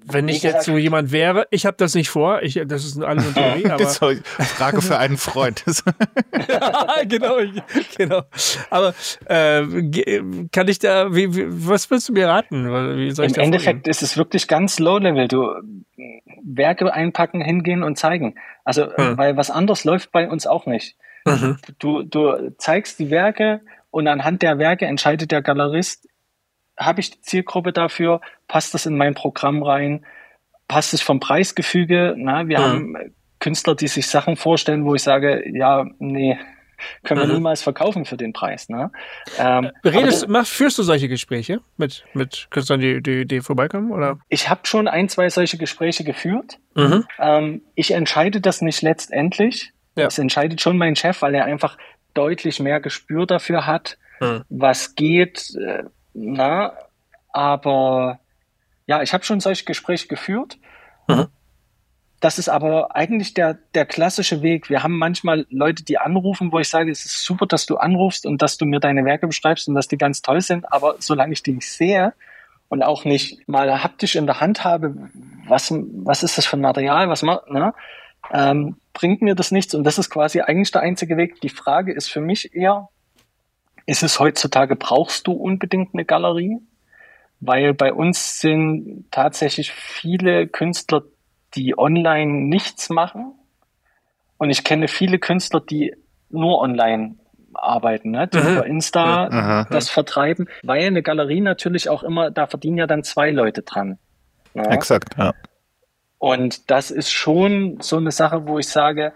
wenn ich jetzt so jemand wäre, ich habe das nicht vor, ich, das ist alles eine Theorie, aber... Das ist eine Frage für einen Freund. genau, genau. Aber äh, kann ich da, wie, wie, was willst du mir raten? Wie soll ich Im Endeffekt vorgehen? Ist es wirklich ganz low-level. Du Werke einpacken, hingehen und zeigen. Also, hm. weil was anderes läuft bei uns auch nicht. Mhm. Du, du zeigst die Werke und anhand der Werke entscheidet der Galerist, habe ich die Zielgruppe dafür, passt das in mein Programm rein, passt es vom Preisgefüge, na, wir mhm. haben Künstler, die sich Sachen vorstellen, wo ich sage, ja, nee, können wir mhm. niemals verkaufen für den Preis. Ne? Ähm, Redest, du, machst, führst du solche Gespräche mit, mit Künstlern, die, die, die vorbeikommen? Oder? Ich habe schon ein, zwei solche Gespräche geführt. Mhm. Ähm, ich entscheide das nicht letztendlich. Ja. Das entscheidet schon mein Chef, weil er einfach deutlich mehr Gespür dafür hat, mhm. was geht. Äh, na, aber ja, ich habe schon solche Gespräche geführt. Mhm. Das ist aber eigentlich der, der klassische Weg. Wir haben manchmal Leute, die anrufen, wo ich sage, es ist super, dass du anrufst und dass du mir deine Werke beschreibst und dass die ganz toll sind. Aber solange ich die nicht sehe und auch nicht mal haptisch in der Hand habe, was, was ist das für ein Material, was macht, ne, ähm, bringt mir das nichts. Und das ist quasi eigentlich der einzige Weg. Die Frage ist für mich eher, ist es heutzutage, brauchst du unbedingt eine Galerie? Weil bei uns sind tatsächlich viele Künstler, die online nichts machen. Und ich kenne viele Künstler, die nur online arbeiten, ne? Die mhm. über Insta mhm. das vertreiben. Weil eine Galerie natürlich auch immer, da verdienen ja dann zwei Leute dran. Ne? Exakt, ja. Und das ist schon so eine Sache, wo ich sage,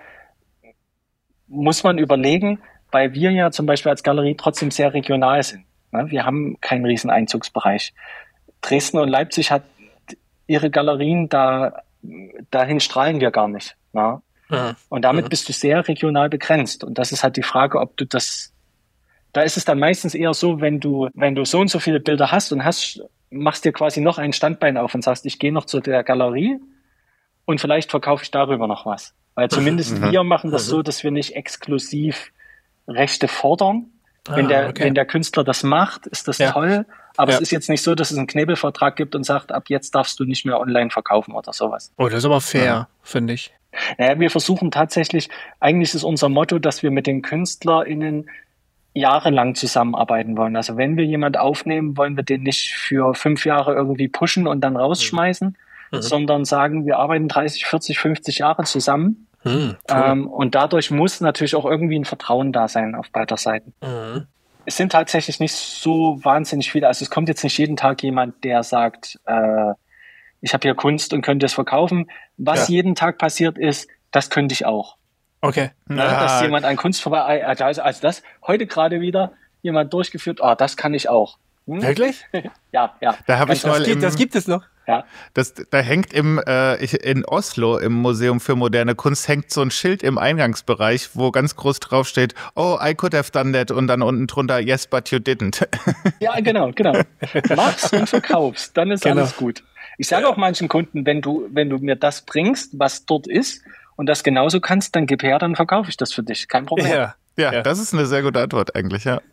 muss man überlegen, weil wir ja zum Beispiel als Galerie trotzdem sehr regional sind. Ne? Wir haben keinen riesen Einzugsbereich. Dresden und Leipzig hat ihre Galerien, da dahin strahlen wir gar nicht. Ne? Mhm. Und damit mhm. bist du sehr regional begrenzt. Und das ist halt die Frage, ob du das, da ist es dann meistens eher so, wenn du, wenn du so und so viele Bilder hast und hast, machst dir quasi noch ein Standbein auf und sagst, ich gehe noch zu der Galerie und vielleicht verkaufe ich darüber noch was. Weil zumindest mhm. wir machen das so, dass wir nicht exklusiv Rechte fordern. Ah, wenn, der, okay. wenn der Künstler das macht, ist das ja. toll. Aber ja. es ist jetzt nicht so, dass es einen Knebelvertrag gibt und sagt, ab jetzt darfst du nicht mehr online verkaufen oder sowas. Oh, das ist aber fair, ja. finde ich. Naja, wir versuchen tatsächlich, eigentlich ist unser Motto, dass wir mit den KünstlerInnen jahrelang zusammenarbeiten wollen. Also wenn wir jemand aufnehmen, wollen wir den nicht für fünf Jahre irgendwie pushen und dann rausschmeißen, mhm. sondern sagen, wir arbeiten dreißig, vierzig, fünfzig Jahre zusammen. Hm, cool. ähm, und dadurch muss natürlich auch irgendwie ein Vertrauen da sein auf beider Seiten. Mhm. Es sind tatsächlich nicht so wahnsinnig viele, also es kommt jetzt nicht jeden Tag jemand, der sagt, äh, ich habe hier Kunst und könnte es verkaufen. Was ja. jeden Tag passiert ist, das könnte ich auch. Okay. Ne, dass jemand an Kunst vorbei, also das heute gerade wieder jemand durchgeführt, oh, das kann ich auch. Hm? Wirklich? ja, ja. Da habe ich mal das, gibt, das gibt es noch. Ja. Das, da hängt im äh, ich, in Oslo im Museum für moderne Kunst hängt so ein Schild im Eingangsbereich, wo ganz groß drauf steht, oh, I could have done that, und dann unten drunter, yes, but you didn't. Ja, genau, genau. Machst und verkaufst, dann ist genau. alles gut. Ich sage auch manchen Kunden, wenn du, wenn du mir das bringst, was dort ist, und das genauso kannst, dann gib her, dann verkaufe ich das für dich. Kein Problem. Ja, ja, ja. Das ist eine sehr gute Antwort eigentlich, ja.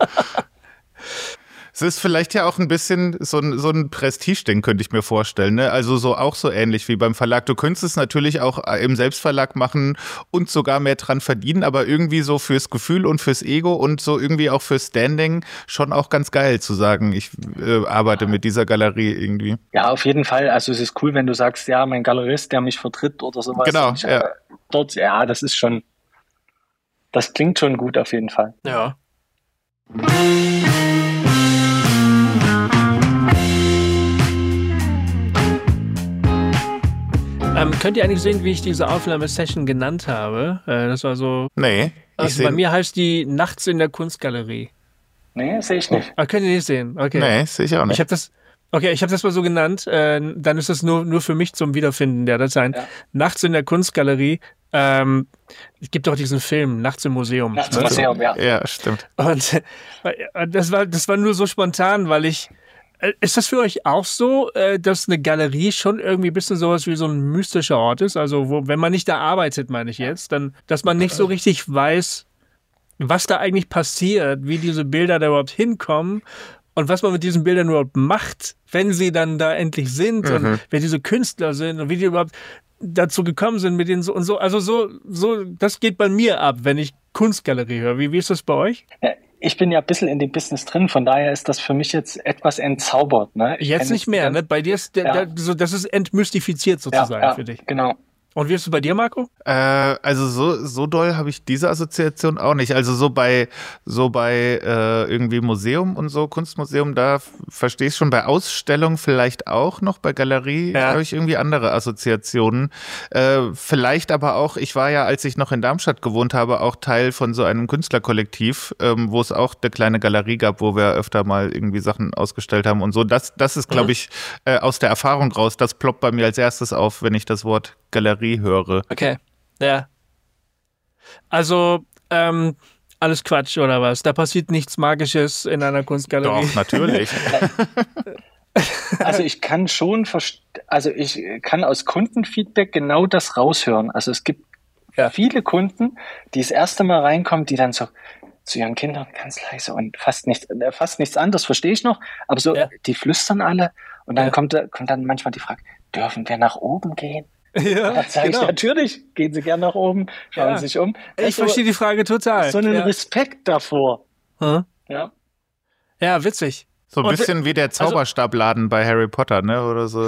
Es ist vielleicht ja auch ein bisschen so ein, so ein Prestigeding, könnte ich mir vorstellen. Ne? Also so auch so ähnlich wie beim Verlag. Du könntest es natürlich auch im Selbstverlag machen und sogar mehr dran verdienen, aber irgendwie so fürs Gefühl und fürs Ego und so irgendwie auch fürs Standing schon auch ganz geil zu sagen, ich äh, arbeite mit dieser Galerie irgendwie. Ja, auf jeden Fall. Also es ist cool, wenn du sagst, ja, mein Galerist, der mich vertritt oder sowas. Genau, ich, ja. Äh, dort, ja, das ist schon, das klingt schon gut auf jeden Fall. Ja. Ähm, könnt ihr eigentlich sehen, wie ich diese Aufnahmesession genannt habe? Äh, das war so. Nee. Also bei mir heißt die Nachts in der Kunstgalerie. Nee, sehe ich nicht. Ah, könnt ihr nicht sehen? Okay. Nee, sehe ich auch nicht. Ich habe das. Okay, ich habe das mal so genannt. Äh, dann ist das nur, nur für mich zum Wiederfinden der Dateien. Ja. Nachts in der Kunstgalerie. Ähm, es gibt doch diesen Film, Nachts im Museum. Nachts im Museum, ja. Ja, stimmt. Und äh, das war, das war nur so spontan, weil ich. Ist das für euch auch so, dass eine Galerie schon irgendwie ein bisschen sowas wie so ein mystischer Ort ist? Also, wo, wenn man nicht da arbeitet, meine ich jetzt, dann, dass man nicht so richtig weiß, was da eigentlich passiert, wie diese Bilder da überhaupt hinkommen und was man mit diesen Bildern überhaupt macht, wenn sie dann da endlich sind mhm. und wer diese Künstler sind und wie die überhaupt dazu gekommen sind mit denen so und so. Also so, so, das geht bei mir ab, wenn ich Kunstgalerie höre. Wie, wie ist das bei euch? Ja, ich bin ja ein bisschen in dem Business drin, von daher ist das für mich jetzt etwas entzaubert. Ne? Jetzt nicht mehr, ne? Bei dir ist der, ja. der, so, das ist entmystifiziert sozusagen ja, ja, für dich. Genau. Und wie ist es bei dir, Marco? Äh, also so so doll habe ich diese Assoziation auch nicht. Also so bei so bei äh, irgendwie Museum und so, Kunstmuseum, da verstehe ich schon. Bei Ausstellung vielleicht auch noch, bei Galerie ja. habe ich irgendwie andere Assoziationen. Äh, vielleicht aber auch, ich war ja, als ich noch in Darmstadt gewohnt habe, auch Teil von so einem Künstlerkollektiv, ähm, wo es auch eine kleine Galerie gab, wo wir öfter mal irgendwie Sachen ausgestellt haben und so. Das, das ist, glaube ich, äh, aus der Erfahrung raus, das ploppt bei mir als erstes auf, wenn ich das Wort Galerie höre. Okay, ja. Also, ähm, alles Quatsch, oder was? Da passiert nichts Magisches in einer Kunstgalerie. Doch, natürlich. Also ich kann schon, verst- also ich kann aus Kundenfeedback genau das raushören. Also es gibt ja. viele Kunden, die das erste Mal reinkommen, die dann so zu ihren Kindern ganz leise und fast nichts, fast nichts anderes, verstehe ich noch, aber so, ja. die flüstern alle und dann ja. kommt, kommt dann manchmal die Frage, dürfen wir nach oben gehen? Ja, da sage genau. ich, natürlich, gehen Sie gerne nach oben, schauen ja. sich um. Ich also, verstehe die Frage total. So einen ja. Respekt davor. Hm? Ja. Ja, witzig. So ein und bisschen wie der Zauberstabladen also, bei Harry Potter, ne? Oder so.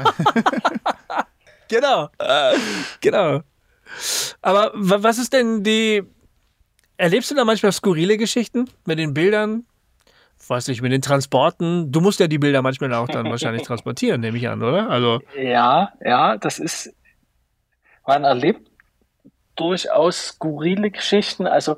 Genau. Äh, genau. Aber was ist denn die... Erlebst du da manchmal skurrile Geschichten mit den Bildern? Weiß nicht, mit den Transporten. Du musst ja die Bilder manchmal auch dann wahrscheinlich transportieren, nehme ich an, oder? Also ja, ja, das ist, man erlebt durchaus skurrile Geschichten. Also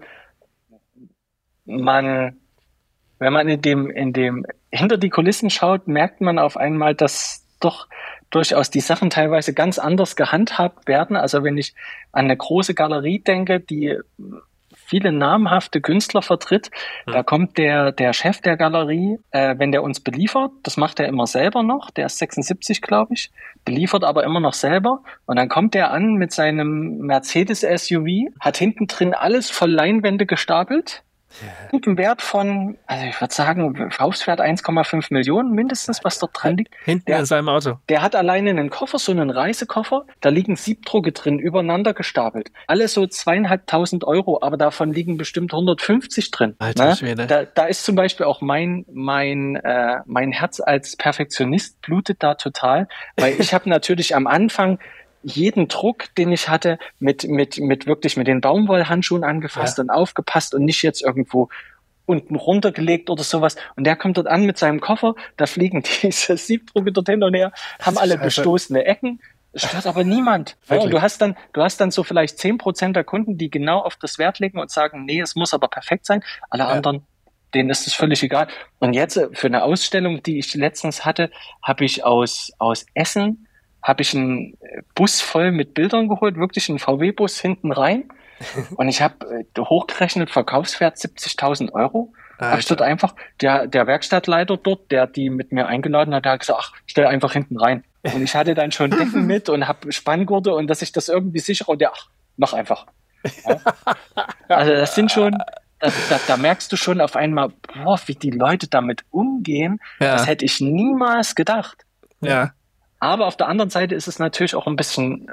man, wenn man in dem, in dem hinter die Kulissen schaut, merkt man auf einmal, dass doch durchaus die Sachen teilweise ganz anders gehandhabt werden. Also wenn ich an eine große Galerie denke, die viele namhafte Künstler vertritt. Hm. Da kommt der der Chef der Galerie, äh, wenn der uns beliefert, das macht er immer selber noch, der ist sechsundsiebzig, glaube ich, beliefert aber immer noch selber. Und dann kommt der an mit seinem Mercedes S U V, hat hinten drin alles voll Leinwände gestapelt. Mit einem Wert von, also ich würde sagen, Verkaufswert eins Komma fünf Millionen mindestens, was dort drin liegt. Hinten der, in seinem Auto. Der hat alleine einen Koffer, so einen Reisekoffer, da liegen Siebdrucke drin, übereinander gestapelt. Alle so zweieinhalbtausend Euro, aber davon liegen bestimmt hundertfünfzig drin. Alter ne? Schwede. Da, da ist zum Beispiel auch mein, mein, äh, mein Herz als Perfektionist blutet da total, weil ich habe natürlich am Anfang jeden Druck, den ich hatte, mit, mit, mit wirklich mit den Baumwollhandschuhen angefasst ja. und aufgepasst und nicht jetzt irgendwo unten runtergelegt oder sowas. Und der kommt dort an mit seinem Koffer, da fliegen diese Siebdrucke dort hin und her, haben alle bestoßene Ecken. Es stört aber niemand. Ja, und du hast dann, du hast dann so vielleicht zehn Prozent der Kunden, die genau auf das Wert legen und sagen, nee, es muss aber perfekt sein. Alle ja. anderen, denen ist es völlig egal. Und jetzt für eine Ausstellung, die ich letztens hatte, habe ich aus, aus Essen habe ich einen Bus voll mit Bildern geholt, wirklich einen V W-Bus hinten rein. Und ich habe äh, hochgerechnet, Verkaufswert siebzigtausend Euro. Habe ich dort einfach, der, der Werkstattleiter dort, der die mit mir eingeladen hat, der hat gesagt, ach, stell einfach hinten rein. Und ich hatte dann schon Decken mit und habe Spanngurte und dass ich das irgendwie sichere und der, ach, mach einfach. Ja. Also das sind schon, da, da, da merkst du schon auf einmal, boah, wie die Leute damit umgehen. Ja. Das hätte ich niemals gedacht. Ja. Aber auf der anderen Seite ist es natürlich auch ein bisschen,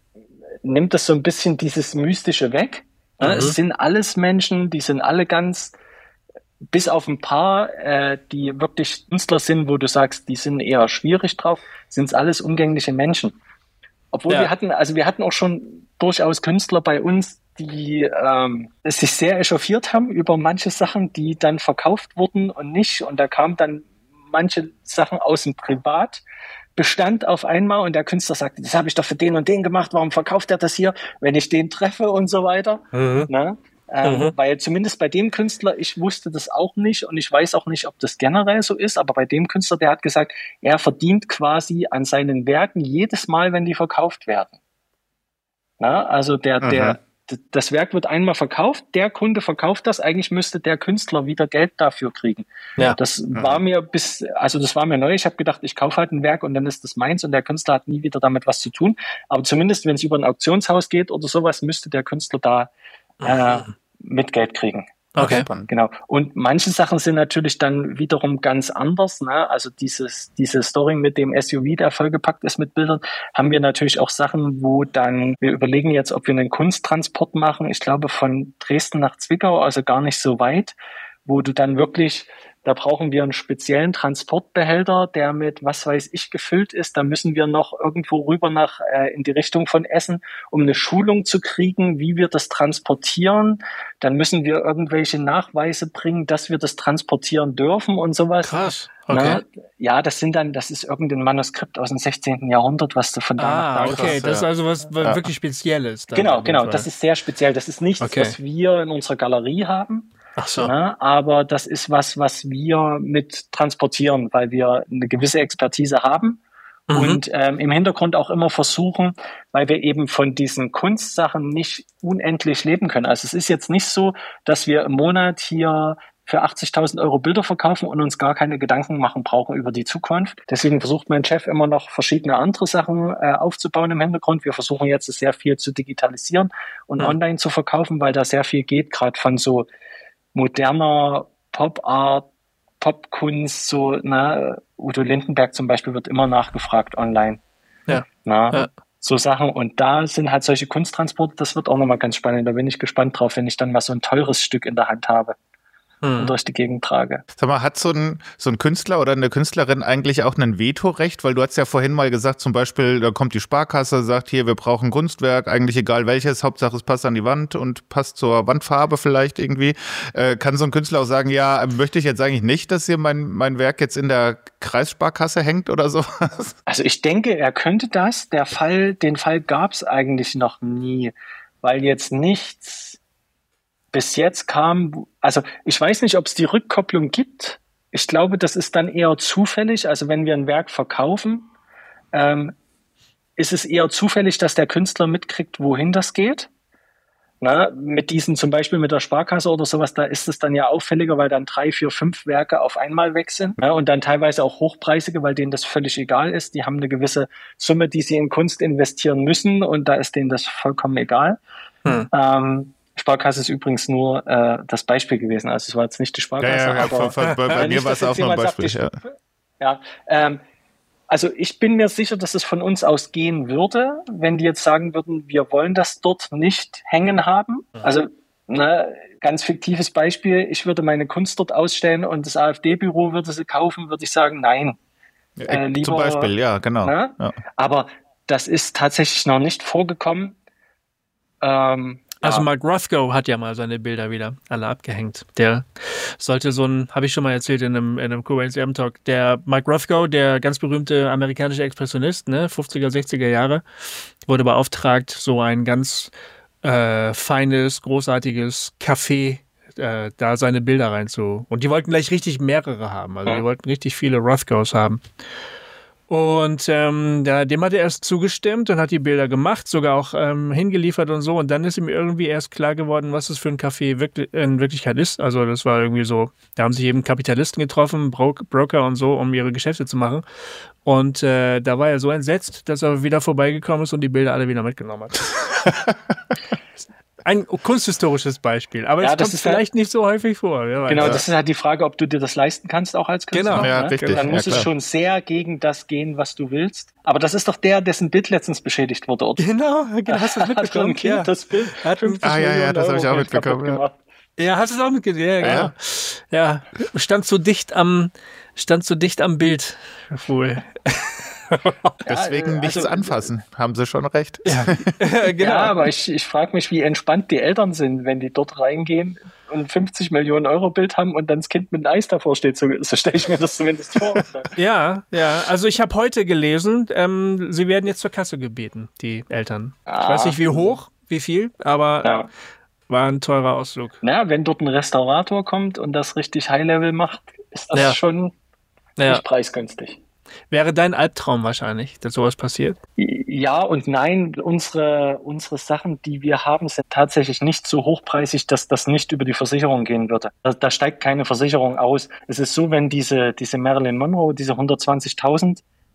nimmt das so ein bisschen dieses Mystische weg. Mhm. Es sind alles Menschen, die sind alle ganz, bis auf ein paar, äh, die wirklich Künstler sind, wo du sagst, die sind eher schwierig drauf, sind es alles umgängliche Menschen. Obwohl ja. wir hatten, also wir hatten auch schon durchaus Künstler bei uns, die ähm, sich sehr echauffiert haben über manche Sachen, die dann verkauft wurden und nicht. Und da kamen dann manche Sachen aus dem Privat. Bestand auf einmal und der Künstler sagt, das habe ich doch für den und den gemacht, warum verkauft er das hier, wenn ich den treffe und so weiter. Mhm. Ne? Ähm, mhm. Weil zumindest bei dem Künstler, ich wusste das auch nicht und ich weiß auch nicht, ob das generell so ist, aber bei dem Künstler, der hat gesagt, er verdient quasi an seinen Werken jedes Mal, wenn die verkauft werden. Na? Also der, mhm. der, das Werk wird einmal verkauft, der Kunde verkauft das, eigentlich müsste der Künstler wieder Geld dafür kriegen. Ja. Das mhm. war mir bis, also das war mir neu, ich habe gedacht, ich kaufe halt ein Werk und dann ist das meins und der Künstler hat nie wieder damit was zu tun. Aber zumindest, wenn es über ein Auktionshaus geht oder sowas, müsste der Künstler da äh, mit Geld kriegen. Okay. Spannend. Genau. Und manche Sachen sind natürlich dann wiederum ganz anders. Ne? Also dieses, diese Story mit dem S U V, der vollgepackt ist mit Bildern, haben wir natürlich auch Sachen, wo dann, wir überlegen jetzt, ob wir einen Kunsttransport machen. Ich glaube von Dresden nach Zwickau, also gar nicht so weit, wo du dann wirklich, da brauchen wir einen speziellen Transportbehälter, der mit was weiß ich gefüllt ist. Da müssen wir noch irgendwo rüber nach äh, in die Richtung von Essen, um eine Schulung zu kriegen, wie wir das transportieren. Dann müssen wir irgendwelche Nachweise bringen, dass wir das transportieren dürfen und sowas. Krass. Okay. Na, ja, das sind dann, das ist irgendein Manuskript aus dem sechzehnten Jahrhundert, was du von da Ah, nach da okay, krass, das ist ja. also was Ja. wirklich Spezielles. dann Genau, in dem genau. Fall. Das ist sehr speziell. Das ist nichts, Okay. was wir in unserer Galerie haben. Ach so. Ne? Aber das ist was, was wir mit transportieren, weil wir eine gewisse Expertise haben Mhm. und ähm, im Hintergrund auch immer versuchen, weil wir eben von diesen Kunstsachen nicht unendlich leben können. Also es ist jetzt nicht so, dass wir im Monat hier für achtzigtausend Euro Bilder verkaufen und uns gar keine Gedanken machen brauchen über die Zukunft. Deswegen versucht mein Chef immer noch verschiedene andere Sachen äh, aufzubauen im Hintergrund. Wir versuchen jetzt sehr viel zu digitalisieren und Mhm. online zu verkaufen, weil da sehr viel geht, gerade von so moderner Pop-Art, Popkunst, so, ne, Udo Lindenberg zum Beispiel wird immer nachgefragt online. Ja. Na, Ja. so Sachen. Und da sind halt solche Kunsttransporte, das wird auch nochmal ganz spannend. Da bin ich gespannt drauf, wenn ich dann mal so ein teures Stück in der Hand habe und Mhm. durch die Gegend trage. Sag mal, hat so ein, so ein Künstler oder eine Künstlerin eigentlich auch ein Vetorecht? Weil du hast ja vorhin mal gesagt, zum Beispiel, da kommt die Sparkasse, sagt hier, wir brauchen Kunstwerk, eigentlich egal welches, Hauptsache es passt an die Wand und passt zur Wandfarbe vielleicht irgendwie. Äh, kann so ein Künstler auch sagen, ja, möchte ich jetzt eigentlich nicht, dass hier mein, mein Werk jetzt in der Kreissparkasse hängt oder sowas? Also ich denke, er könnte das. Der Fall, den Fall gab es eigentlich noch nie, weil jetzt nichts bis jetzt kam. Also ich weiß nicht, ob es die Rückkopplung gibt. Ich glaube, das ist dann eher zufällig. Also wenn wir ein Werk verkaufen, ähm, ist es eher zufällig, dass der Künstler mitkriegt, wohin das geht. Na, mit diesen zum Beispiel mit der Sparkasse oder sowas, da ist es dann ja auffälliger, weil dann drei, vier, fünf Werke auf einmal weg sind. Ja, und dann teilweise auch hochpreisige, weil denen das völlig egal ist. Die haben eine gewisse Summe, die sie in Kunst investieren müssen und da ist denen das vollkommen egal. Hm. Ähm, Sparkasse ist übrigens nur äh, das Beispiel gewesen. Also es war jetzt nicht die Sparkasse, Ja, ja, ja, aber von- von- bei- bei äh, mir nicht, war dass es auch jetzt noch ein jemand Beispiel, sagt, ich- ja, ähm, also ich bin mir sicher, dass es von uns aus gehen würde, wenn die jetzt sagen würden, wir wollen das dort nicht hängen haben. Also ne, ganz fiktives Beispiel, ich würde meine Kunst dort ausstellen und das AfD-Büro würde sie kaufen, würde ich sagen, nein. Äh, lieber, Zum Beispiel, ja, genau. Ne? Ja. Aber das ist tatsächlich noch nicht vorgekommen. Ähm, Also ja. Mark Rothko hat ja mal seine Bilder wieder alle abgehängt. Der sollte so ein, habe ich schon mal erzählt in einem, in einem Cobain's Album Talk, der Mark Rothko, der ganz berühmte amerikanische Expressionist, ne, fünfziger, sechziger Jahre, wurde beauftragt, so ein ganz äh, feines, großartiges Café äh, da seine Bilder rein zu. Und die wollten gleich richtig mehrere haben. Also die wollten richtig viele Rothkos haben. Und ähm, da, dem hat er erst zugestimmt und hat die Bilder gemacht, sogar auch ähm, hingeliefert und so. Und dann ist ihm irgendwie erst klar geworden, was das für ein Café wirklich, in Wirklichkeit ist. Also das war irgendwie so, da haben sich eben Kapitalisten getroffen, Bro- Broker und so, um ihre Geschäfte zu machen. Und äh, da war er so entsetzt, dass er wieder vorbeigekommen ist und die Bilder alle wieder mitgenommen hat. Ein kunsthistorisches Beispiel, aber Ja, es das kommt ist halt- vielleicht nicht so häufig vor. wer weiß. Genau, das ist halt die Frage, ob du dir das leisten kannst, auch als Künstler. Genau. Ja, ne? richtig. Dann muss ja, es klar. schon sehr gegen das gehen, was du willst. Aber das ist doch der, dessen Bild letztens beschädigt wurde, oder? Genau, genau, hast du das Hat so mitbekommen? ein Kind Ja. das Bild Hat- fünfzig Ah, ja, ja, Millionen das hab ich Euro auch Geld kaputt mitbekommen, ja. gemacht. Ja, hast du es auch mitgesehen? Ja, genau. Ja, stand so dicht am, stand so dicht am Bild, wohl. Deswegen Ja, nichts also- anfassen, haben sie schon recht. genau. Ja, aber ich, ich frage mich, wie entspannt die Eltern sind, wenn die dort reingehen und fünfzig Millionen Euro Bild haben und dann das Kind mit einem Eis davor steht. So, so stelle ich mir das zumindest vor. Ja, ja. Also ich habe heute gelesen, ähm, sie werden jetzt zur Kasse gebeten, die Eltern. Ich Ah. weiß nicht, wie hoch, wie viel, aber Ja. war ein teurer Ausflug. Na, wenn dort ein Restaurator kommt und das richtig High-Level macht, ist das Ja. schon Ja. nicht preisgünstig. Wäre dein Albtraum wahrscheinlich, dass sowas passiert? Ja und nein, unsere, unsere Sachen, die wir haben, sind tatsächlich nicht so hochpreisig, dass das nicht über die Versicherung gehen würde. Da, da steigt keine Versicherung aus. Es ist so, wenn diese, diese Marilyn Monroe, diese hundertzwanzigtausend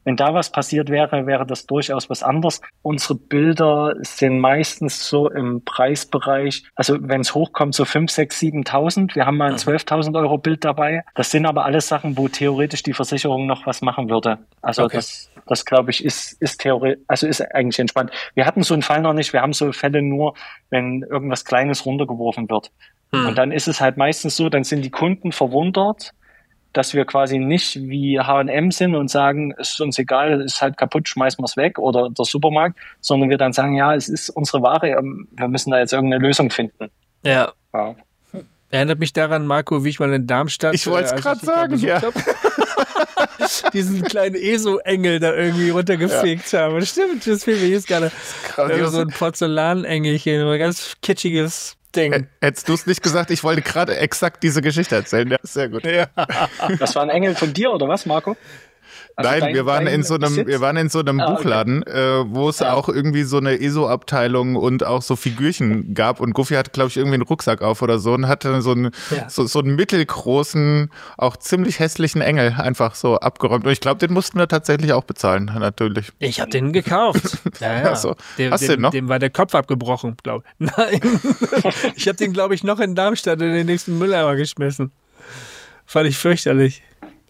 wenn da was passiert wäre, wäre das durchaus was anderes. Unsere Bilder sind meistens so im Preisbereich, also wenn es hochkommt, so fünf, sechs, siebentausend. Wir haben mal ein zwölftausend Euro Bild dabei. Das sind aber alles Sachen, wo theoretisch die Versicherung noch was machen würde. Also okay. das, das glaube ich, ist, ist theoretisch, also ist eigentlich entspannt. Wir hatten so einen Fall noch nicht. Wir haben so Fälle nur, wenn irgendwas Kleines runtergeworfen wird. Hm. Und dann ist es halt meistens so, dann sind die Kunden verwundert, dass wir quasi nicht wie H und M sind und sagen, es ist uns egal, es ist halt kaputt, schmeißen wir es weg oder der Supermarkt, sondern wir dann sagen, ja, es ist unsere Ware, wir müssen da jetzt irgendeine Lösung finden. Ja. ja. Erinnert mich daran, Marco, wie ich mal in Darmstadt... Ich wollte es äh, gerade sagen, ja. diesen kleinen E S O-Engel da irgendwie runtergefegt ja. habe. Stimmt, das fehlt mir jetzt gerade. So ein Porzellanengelchen, ein ganz kitschiges Ding. Hättest du es nicht gesagt, ich wollte gerade exakt diese Geschichte erzählen. Ja, sehr gut. Ja. Das war ein Engel von dir, oder was, Marco? Also Nein, dein, wir waren in so einem, wir waren in so einem ah, Buchladen, okay. äh, wo es ja. auch irgendwie so eine E S O-Abteilung und auch so Figürchen gab. Und Goofy hatte, glaube ich, irgendwie einen Rucksack auf oder so und hatte so einen, ja. so, so einen mittelgroßen, auch ziemlich hässlichen Engel einfach so abgeräumt. Und ich glaube, den mussten wir tatsächlich auch bezahlen, natürlich. Ich habe den gekauft. Ja, ja. Also, dem, hast du dem, den noch? Dem war der Kopf abgebrochen, glaube ich. Nein, ich habe den, glaube ich, noch in Darmstadt in den nächsten Mülleimer geschmissen. Fand ich fürchterlich.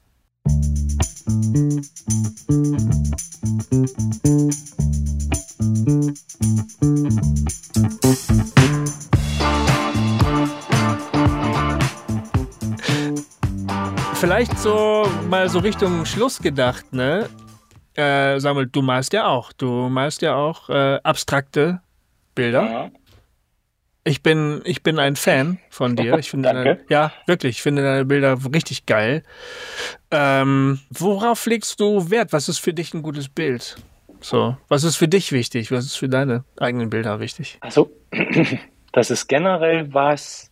Vielleicht so mal so Richtung Schluss gedacht, ne? Äh, Samuel, du malst ja auch. Du malst ja auch äh, abstrakte Bilder. Ja. Ich bin, ich bin ein Fan von dir. Ich finde deine, ja, wirklich, ich finde deine Bilder richtig geil. Ähm, worauf legst du Wert? Was ist für dich ein gutes Bild? So, was ist für dich wichtig? Was ist für deine eigenen Bilder wichtig? Also, das ist generell was,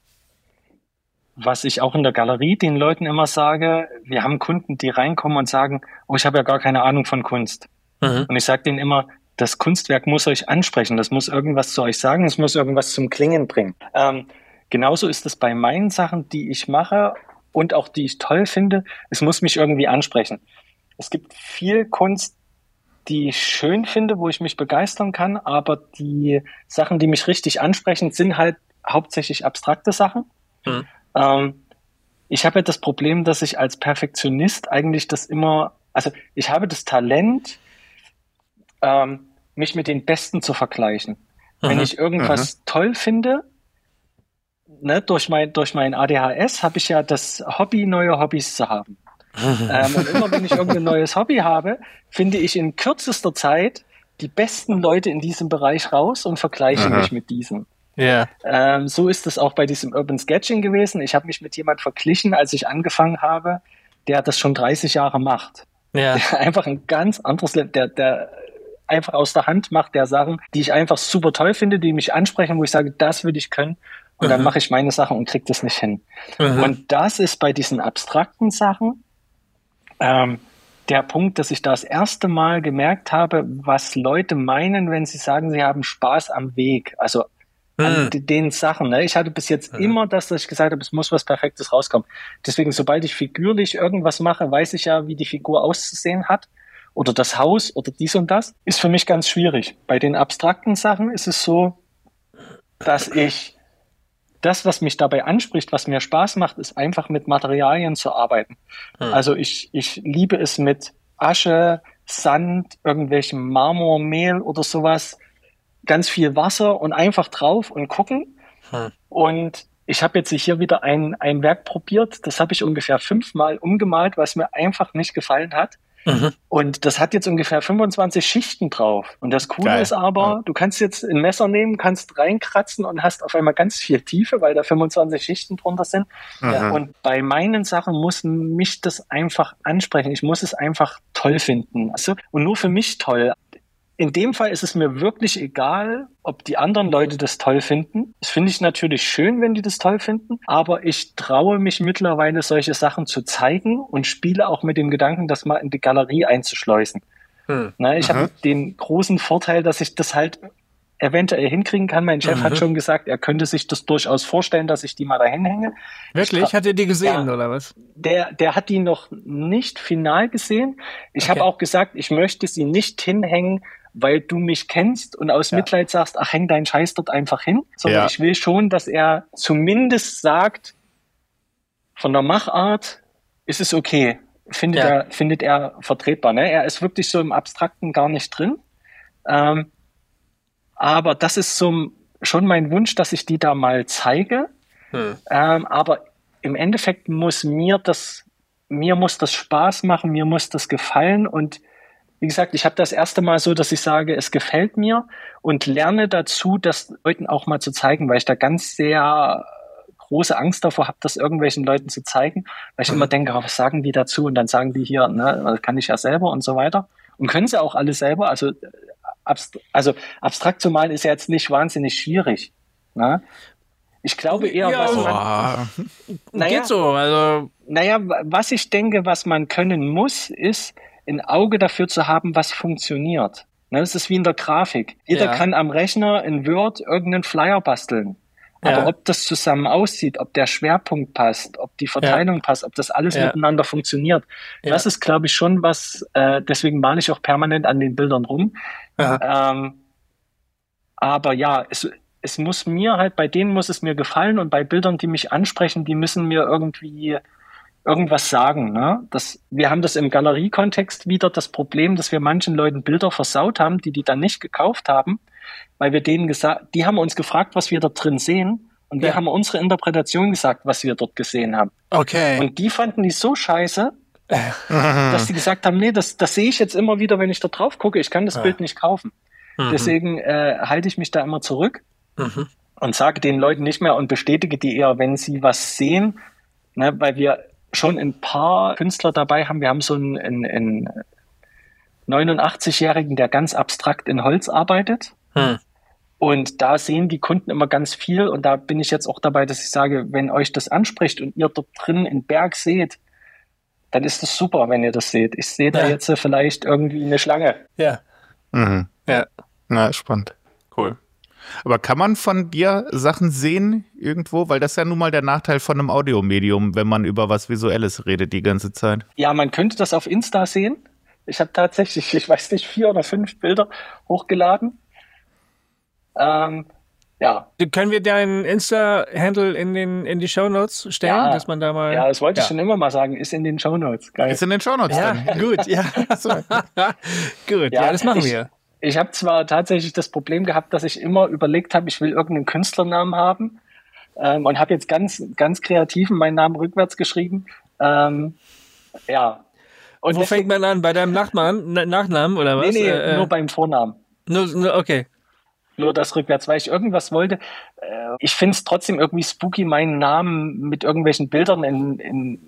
was ich auch in der Galerie den Leuten immer sage. Wir haben Kunden, die reinkommen und sagen, oh, ich habe ja gar keine Ahnung von Kunst. Mhm. Und ich sage denen immer, das Kunstwerk muss euch ansprechen, das muss irgendwas zu euch sagen, es muss irgendwas zum Klingen bringen. Ähm, genauso ist es bei meinen Sachen, die ich mache und auch die ich toll finde, es muss mich irgendwie ansprechen. Es gibt viel Kunst, die ich schön finde, wo ich mich begeistern kann, aber die Sachen, die mich richtig ansprechen, sind halt hauptsächlich abstrakte Sachen. Mhm. Ähm, ich habe ja das Problem, dass ich als Perfektionist eigentlich das immer, also ich habe das Talent, ähm, mich mit den Besten zu vergleichen. Mhm. Wenn ich irgendwas mhm. toll finde, ne, durch mein, durch mein A D H S habe ich ja das Hobby, neue Hobbys zu haben. Mhm. Ähm, und immer wenn ich irgendein neues Hobby habe, finde ich in kürzester Zeit die besten Leute in diesem Bereich raus und vergleiche mhm. mich mit diesen. Yeah. Ähm, so ist es auch bei diesem Urban Sketching gewesen. Ich habe mich mit jemand verglichen, als ich angefangen habe, der das schon dreißig Jahre macht. Yeah. Der einfach ein ganz anderes, der, der einfach aus der Hand macht, der Sachen, die ich einfach super toll finde, die mich ansprechen, wo ich sage, das würde ich können. Und mhm. dann mache ich meine Sachen und kriege das nicht hin. Mhm. Und das ist bei diesen abstrakten Sachen ähm, der Punkt, dass ich da das erste Mal gemerkt habe, was Leute meinen, wenn sie sagen, sie haben Spaß am Weg. Also an mhm. den Sachen. Ne? Ich hatte bis jetzt mhm. immer das, dass ich gesagt habe, es muss was Perfektes rauskommen. Deswegen, sobald ich figürlich irgendwas mache, weiß ich ja, wie die Figur auszusehen hat. Oder das Haus oder dies und das, ist für mich ganz schwierig. Bei den abstrakten Sachen ist es so, dass ich das, was mich dabei anspricht, was mir Spaß macht, ist einfach mit Materialien zu arbeiten. Hm. Also ich, ich liebe es mit Asche, Sand, irgendwelchem Marmor, Mehl oder sowas, ganz viel Wasser und einfach drauf und gucken. Hm. Und ich habe jetzt hier wieder ein, ein Werk probiert, das habe ich ungefähr fünfmal umgemalt, was mir einfach nicht gefallen hat. Mhm. Und das hat jetzt ungefähr fünfundzwanzig Schichten drauf. Und das Coole Geil. Ist aber, ja. du kannst jetzt ein Messer nehmen, kannst reinkratzen und hast auf einmal ganz viel Tiefe, weil da fünfundzwanzig Schichten drunter sind. Mhm. Ja, und bei meinen Sachen muss mich das einfach ansprechen. Ich muss es einfach toll finden. Also, und nur für mich toll. In dem Fall ist es mir wirklich egal, ob die anderen Leute das toll finden. Das finde ich natürlich schön, wenn die das toll finden, aber ich traue mich mittlerweile, solche Sachen zu zeigen und spiele auch mit dem Gedanken, das mal in die Galerie einzuschleusen. Hm. Na, ich habe den großen Vorteil, dass ich das halt eventuell hinkriegen kann. Mein Chef Mhm. hat schon gesagt, er könnte sich das durchaus vorstellen, dass ich die mal dahin hänge. Wirklich? Ich, Hat er die gesehen, ja. oder was? Der, der hat die noch nicht final gesehen. Ich Okay. habe auch gesagt, ich möchte sie nicht hinhängen, weil du mich kennst und aus Ja. Mitleid sagst, ach, häng deinen Scheiß dort einfach hin. Sondern Ja. ich will schon, dass er zumindest sagt, von der Machart ist es okay. Findet, Ja. er, findet er vertretbar. Ne? Er ist wirklich so im Abstrakten gar nicht drin. Ähm, aber das ist so schon mein Wunsch, dass ich die da mal zeige. Hm. Ähm, aber im Endeffekt muss mir das, mir muss das Spaß machen, mir muss das gefallen. Und wie gesagt, ich habe das erste Mal so, dass ich sage, es gefällt mir und lerne dazu, das Leuten auch mal zu zeigen, weil ich da ganz sehr große Angst davor habe, das irgendwelchen Leuten zu zeigen, weil ich immer denke, oh, was sagen die dazu? Und dann sagen die hier, ne, das kann ich ja selber und so weiter. Und können sie auch alle selber. Also, abst also abstrakt zu malen ist ja jetzt nicht wahnsinnig schwierig. Ne? Ich glaube eher, Ja, was also- man, Boah. naja, Geht so, also naja, was ich denke, was man können muss, ist ein Auge dafür zu haben, was funktioniert. Ne, das ist wie in der Grafik. Jeder Ja. kann am Rechner in Word irgendeinen Flyer basteln. Aber Ja. ob das zusammen aussieht, ob der Schwerpunkt passt, ob die Verteilung passt, ob das alles Ja. miteinander funktioniert, Ja. das ist, glaube ich, schon was, äh, deswegen male ich auch permanent an den Bildern rum. Ähm, aber ja, es, es muss mir halt, bei denen muss es mir gefallen und bei Bildern, die mich ansprechen, die müssen mir irgendwie irgendwas sagen. Ne? Das, wir haben das im Galeriekontext wieder das Problem, dass wir manchen Leuten Bilder versaut haben, die die dann nicht gekauft haben, weil wir denen gesagt, die haben uns gefragt, was wir da drin sehen und wir Ja. haben unsere Interpretation gesagt, was wir dort gesehen haben. okay. Und die fanden die so scheiße, dass die gesagt haben, nee, das, das sehe ich jetzt immer wieder, wenn ich da drauf gucke, ich kann das Ja. Bild nicht kaufen. Mhm. Deswegen äh, halte ich mich da immer zurück Mhm. und sage den Leuten nicht mehr und bestätige die eher, wenn sie was sehen, ne, weil wir schon ein paar Künstler dabei haben. Wir haben so einen, einen, einen neunundachtzigjährigen, der ganz abstrakt in Holz arbeitet. Hm. Und da sehen die Kunden immer ganz viel. Und da bin ich jetzt auch dabei, dass ich sage, wenn euch das anspricht und ihr dort drin einen Berg seht, dann ist das super, wenn ihr das seht. Ich sehe da Ja. jetzt vielleicht irgendwie eine Schlange. Ja. Mhm. Ja. Na, spannend. Cool. Aber kann man von dir Sachen sehen irgendwo? Weil das ist ja nun mal der Nachteil von einem Audiomedium, wenn man über was Visuelles redet die ganze Zeit. Ja, man könnte das auf Insta sehen. Ich habe tatsächlich, ich weiß nicht, vier oder fünf Bilder hochgeladen. Ähm, ja, Können wir deinen Insta-Handle in, den, in die Shownotes stellen, Ja. dass man da mal... ja, das wollte ja. ich schon immer mal sagen. Ist in den Shownotes. Geil. Ist in den Shownotes Ja, drin. gut, ja. So. Gut, ja, das machen ich, wir. Ich habe zwar tatsächlich das Problem gehabt, dass ich immer überlegt habe, ich will irgendeinen Künstlernamen haben ähm, und habe jetzt ganz, ganz kreativ meinen Namen rückwärts geschrieben. Ähm, ja. Und Wo fängt man an? Bei deinem Nachnamen, Na- Nachnamen oder was? Nee, nee, Äh, nur beim Vornamen. nur, nur, okay. Nur das rückwärts, weil ich irgendwas wollte. Äh, ich finde es trotzdem irgendwie spooky, meinen Namen mit irgendwelchen Bildern in, in,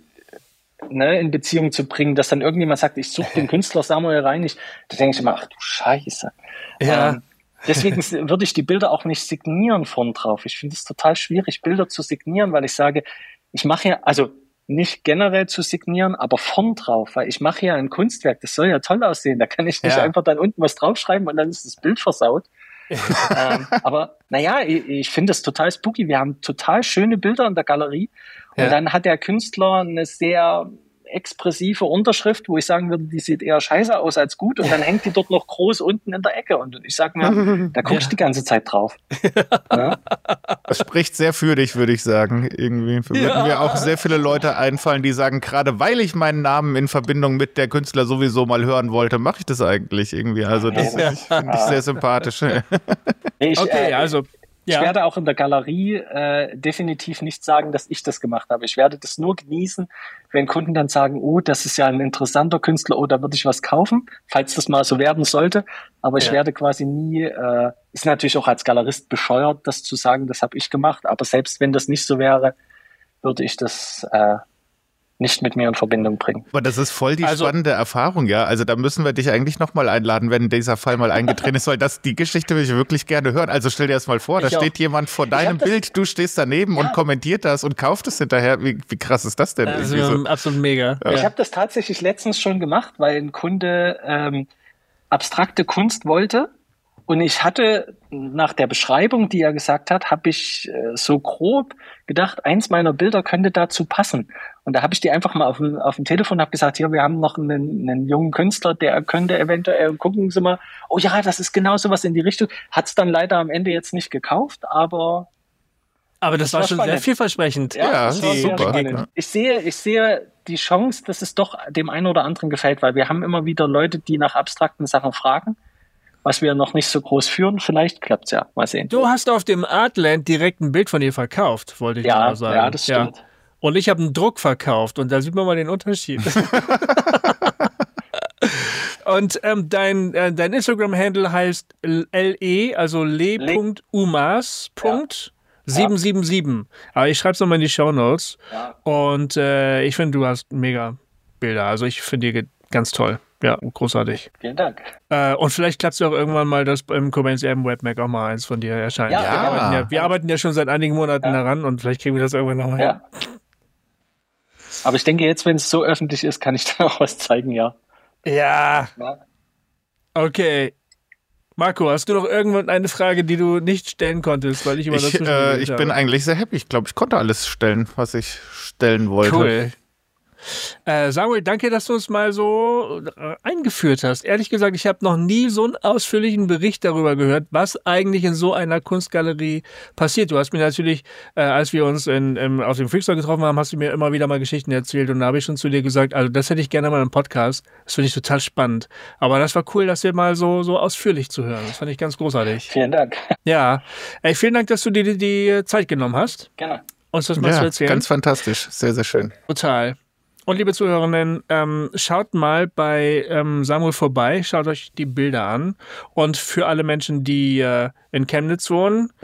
ne, in Beziehung zu bringen, dass dann irgendjemand sagt, ich suche den Künstler Samuel Reinig. Da denke ich immer, ach du Scheiße. Ja. Ähm, deswegen s- würde ich die Bilder auch nicht signieren vorn drauf. Ich finde es total schwierig, Bilder zu signieren, weil ich sage, ich mache ja, also nicht generell zu signieren, aber vorn drauf, weil ich mache ja ein Kunstwerk, das soll ja toll aussehen. Da kann ich nicht Ja. einfach dann unten was draufschreiben und dann ist das Bild versaut. ähm, aber naja, ich, ich finde das total spooky. Wir haben total schöne Bilder in der Galerie und Ja. dann hat der Künstler eine sehr expressive Unterschrift, wo ich sagen würde, die sieht eher scheiße aus als gut und dann hängt die dort noch groß unten in der Ecke und ich sag mir, da gucke ich Ja. die ganze Zeit drauf. Ja? Das spricht sehr für dich, würde ich sagen. Irgendwie würden Ja. mir auch sehr viele Leute einfallen, die sagen, gerade weil ich meinen Namen in Verbindung mit der Künstler sowieso mal hören wollte, mache ich das eigentlich irgendwie. Also das Ja. ich finde ich sehr sympathisch. Ich, Okay, äh, also, Ich ja. werde auch in der Galerie äh, definitiv nicht sagen, dass ich das gemacht habe. Ich werde das nur genießen, wenn Kunden dann sagen, oh, das ist ja ein interessanter Künstler, oh, da würde ich was kaufen, falls das mal so werden sollte. Aber ich Ja. werde quasi nie, äh, ist natürlich auch als Galerist bescheuert, das zu sagen, das habe ich gemacht. Aber selbst wenn das nicht so wäre, würde ich das äh, nicht mit mir in Verbindung bringen. Aber das ist voll die Also- spannende Erfahrung, ja. Also da müssen wir dich eigentlich nochmal einladen, wenn dieser Fall mal eingetreten ist, weil das, die Geschichte will ich wirklich gerne hören. Also stell dir das mal vor, da Ich auch. steht jemand vor deinem das- Bild, du stehst daneben und kommentiert das und kauft es hinterher. Wie, wie krass ist das denn? Also, Irgendwie so? absolut mega. Ich Ja. habe das tatsächlich letztens schon gemacht, weil ein Kunde ähm, abstrakte Kunst wollte Und ich hatte nach der Beschreibung, die er gesagt hat, habe ich äh, so grob gedacht, eins meiner Bilder könnte dazu passen. Und da habe ich die einfach mal auf dem, auf dem Telefon hab gesagt, hier, wir haben noch einen, einen jungen Künstler, der könnte eventuell, gucken Sie mal, oh ja, das ist genau sowas in die Richtung. Hat es dann leider am Ende jetzt nicht gekauft, aber... Aber das, das war, war schon spannend. Sehr vielversprechend. Ja, ja, das war super. Ja. Ich sehe, ich sehe die Chance, dass es doch dem einen oder anderen gefällt, weil wir haben immer wieder Leute, die nach abstrakten Sachen fragen, was wir noch nicht so groß führen. Vielleicht klappt's ja. Mal sehen. Du hast auf dem Artland direkt ein Bild von dir verkauft, wollte ich ja, mal sagen. Ja, das stimmt. Ja. Und ich habe einen Druck verkauft und da sieht man mal den Unterschied. Und ähm, dein, äh, dein Instagram-Handle heißt le, also le.umas. Ja. sieben sieben sieben. Aber ich schreibe es nochmal in die Shownotes. Ja. Und äh, ich finde, du hast mega Bilder. Also ich finde die ganz toll. Ja, großartig. Vielen Dank. Äh, und vielleicht klappt es ja auch irgendwann mal, dass beim Cobain's Erben Webmac auch mal eins von dir erscheint. Ja, wir, ja. Arbeiten ja, wir arbeiten ja schon seit einigen Monaten ja. daran und vielleicht kriegen wir das irgendwann nochmal ja. hin. Aber ich denke, jetzt, wenn es so öffentlich ist, kann ich dann auch was zeigen, ja. Ja. ja. Okay. Marco, hast du noch irgendwann eine Frage, die du nicht stellen konntest, weil ich immer Ich, äh, ich bin eigentlich sehr happy. Ich glaube, ich konnte alles stellen, was ich stellen wollte. Cool. Äh, Samuel, danke, dass du uns mal so äh, eingeführt hast. Ehrlich gesagt, ich habe noch nie so einen ausführlichen Bericht darüber gehört, was eigentlich in so einer Kunstgalerie passiert. Du hast mir natürlich, äh, als wir uns in, in, auf dem Freakstore getroffen haben, hast du mir immer wieder mal Geschichten erzählt und da habe ich schon zu dir gesagt, also das hätte ich gerne mal im Podcast. Das finde ich total spannend. Aber das war cool, das dir mal so, so ausführlich zu hören. Das fand ich ganz großartig. Vielen Dank. Ja, Ey, vielen Dank, dass du dir die, die Zeit genommen hast. Gerne. Uns das mal ja, zu erzählen. Ganz fantastisch. Sehr, sehr schön. Total. Und liebe Zuhörerinnen, ähm, schaut mal bei ähm, Samuel vorbei, schaut euch die Bilder an. Und für alle Menschen, die äh, in Chemnitz wohnen,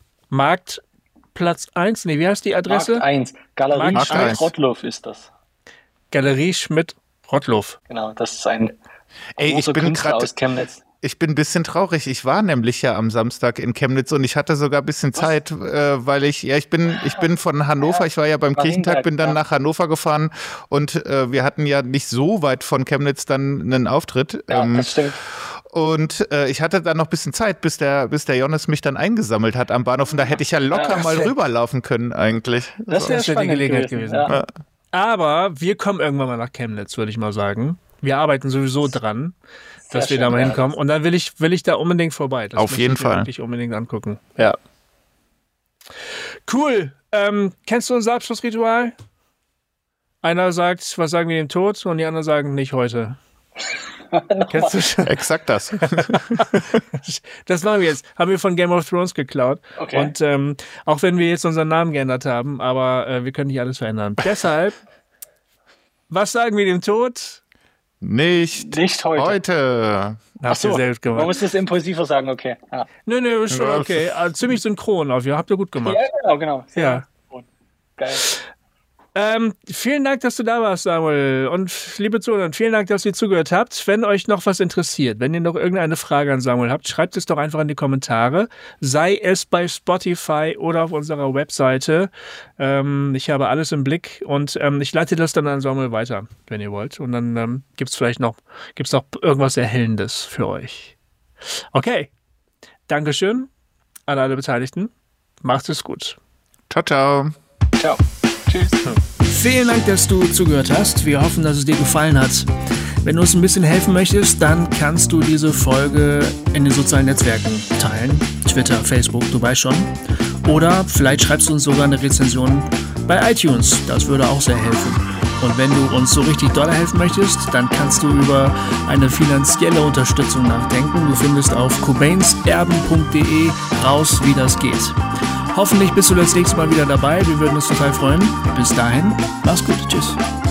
Marktplatz eins, nee, wie heißt die Adresse? Markt eins, Galerie Markt Schmidt-Rottluff ist das. Galerie Schmidt-Rottluff. Genau, das ist ein Ey, großer ich bin Künstler grad, aus Chemnitz. Ich bin ein bisschen traurig. Ich war nämlich ja am Samstag in Chemnitz und ich hatte sogar ein bisschen Was? Zeit, äh, weil ich, ja, ich bin, ich bin von Hannover, ich war ja beim Kirchentag, bin dann ja. nach Hannover gefahren und äh, wir hatten ja nicht so weit von Chemnitz dann einen Auftritt. Ja, ähm, das stimmt. Und äh, ich hatte dann noch ein bisschen Zeit, bis der, bis der Jonas mich dann eingesammelt hat am Bahnhof und da hätte ich ja locker ja, mal rüberlaufen können eigentlich. Das so. wäre so. die Gelegenheit gewesen. gewesen. Ja. Aber wir kommen irgendwann mal nach Chemnitz, würde ich mal sagen. Wir arbeiten sowieso dran. Dass Sehr wir schön, da mal hinkommen. Ja. Und dann will ich, will ich da unbedingt vorbei. Das Auf jeden ich Fall. Wirklich unbedingt angucken. Ja. Cool. Ähm, kennst du unser Abschlussritual? Einer sagt, was sagen wir dem Tod? Und die anderen sagen, nicht heute. Kennst du schon? Exakt das. Das machen wir jetzt. Haben wir von Game of Thrones geklaut. Okay. Und ähm, auch wenn wir jetzt unseren Namen geändert haben, aber äh, wir können nicht alles verändern. Deshalb, was sagen wir dem Tod? Nicht, Nicht heute. heute. Habt ihr selbst gemacht. Man muss das impulsiver sagen, okay. Ja. Nö, nö, ist schon okay. Also ziemlich synchron auf. Ja, habt ihr gut gemacht. Ja, genau, genau. Sehr ja. Synchron. Geil. Ähm, vielen Dank, dass du da warst, Samuel. Und liebe Zuhörer, vielen Dank, dass ihr zugehört habt. Wenn euch noch was interessiert, wenn ihr noch irgendeine Frage an Samuel habt, schreibt es doch einfach in die Kommentare. Sei es bei Spotify oder auf unserer Webseite. Ähm, ich habe alles im Blick und ähm, ich leite das dann an Samuel weiter, wenn ihr wollt. Und dann ähm, gibt es vielleicht noch, gibt's noch irgendwas Erhellendes für euch. Okay. Dankeschön an alle Beteiligten. Macht es gut. Ciao, ciao. Ciao. Tschüss. Vielen Dank, dass du zugehört hast. Wir hoffen, dass es dir gefallen hat. Wenn du uns ein bisschen helfen möchtest, dann kannst du diese Folge in den sozialen Netzwerken teilen. Twitter, Facebook, du weißt schon. Oder vielleicht schreibst du uns sogar eine Rezension bei iTunes. Das würde auch sehr helfen. Und wenn du uns so richtig doll helfen möchtest, dann kannst du über eine finanzielle Unterstützung nachdenken. Du findest auf cobains erben punkt de raus, wie das geht. Hoffentlich bist du das nächste Mal wieder dabei. Wir würden uns total freuen. Bis dahin, mach's gut. Tschüss.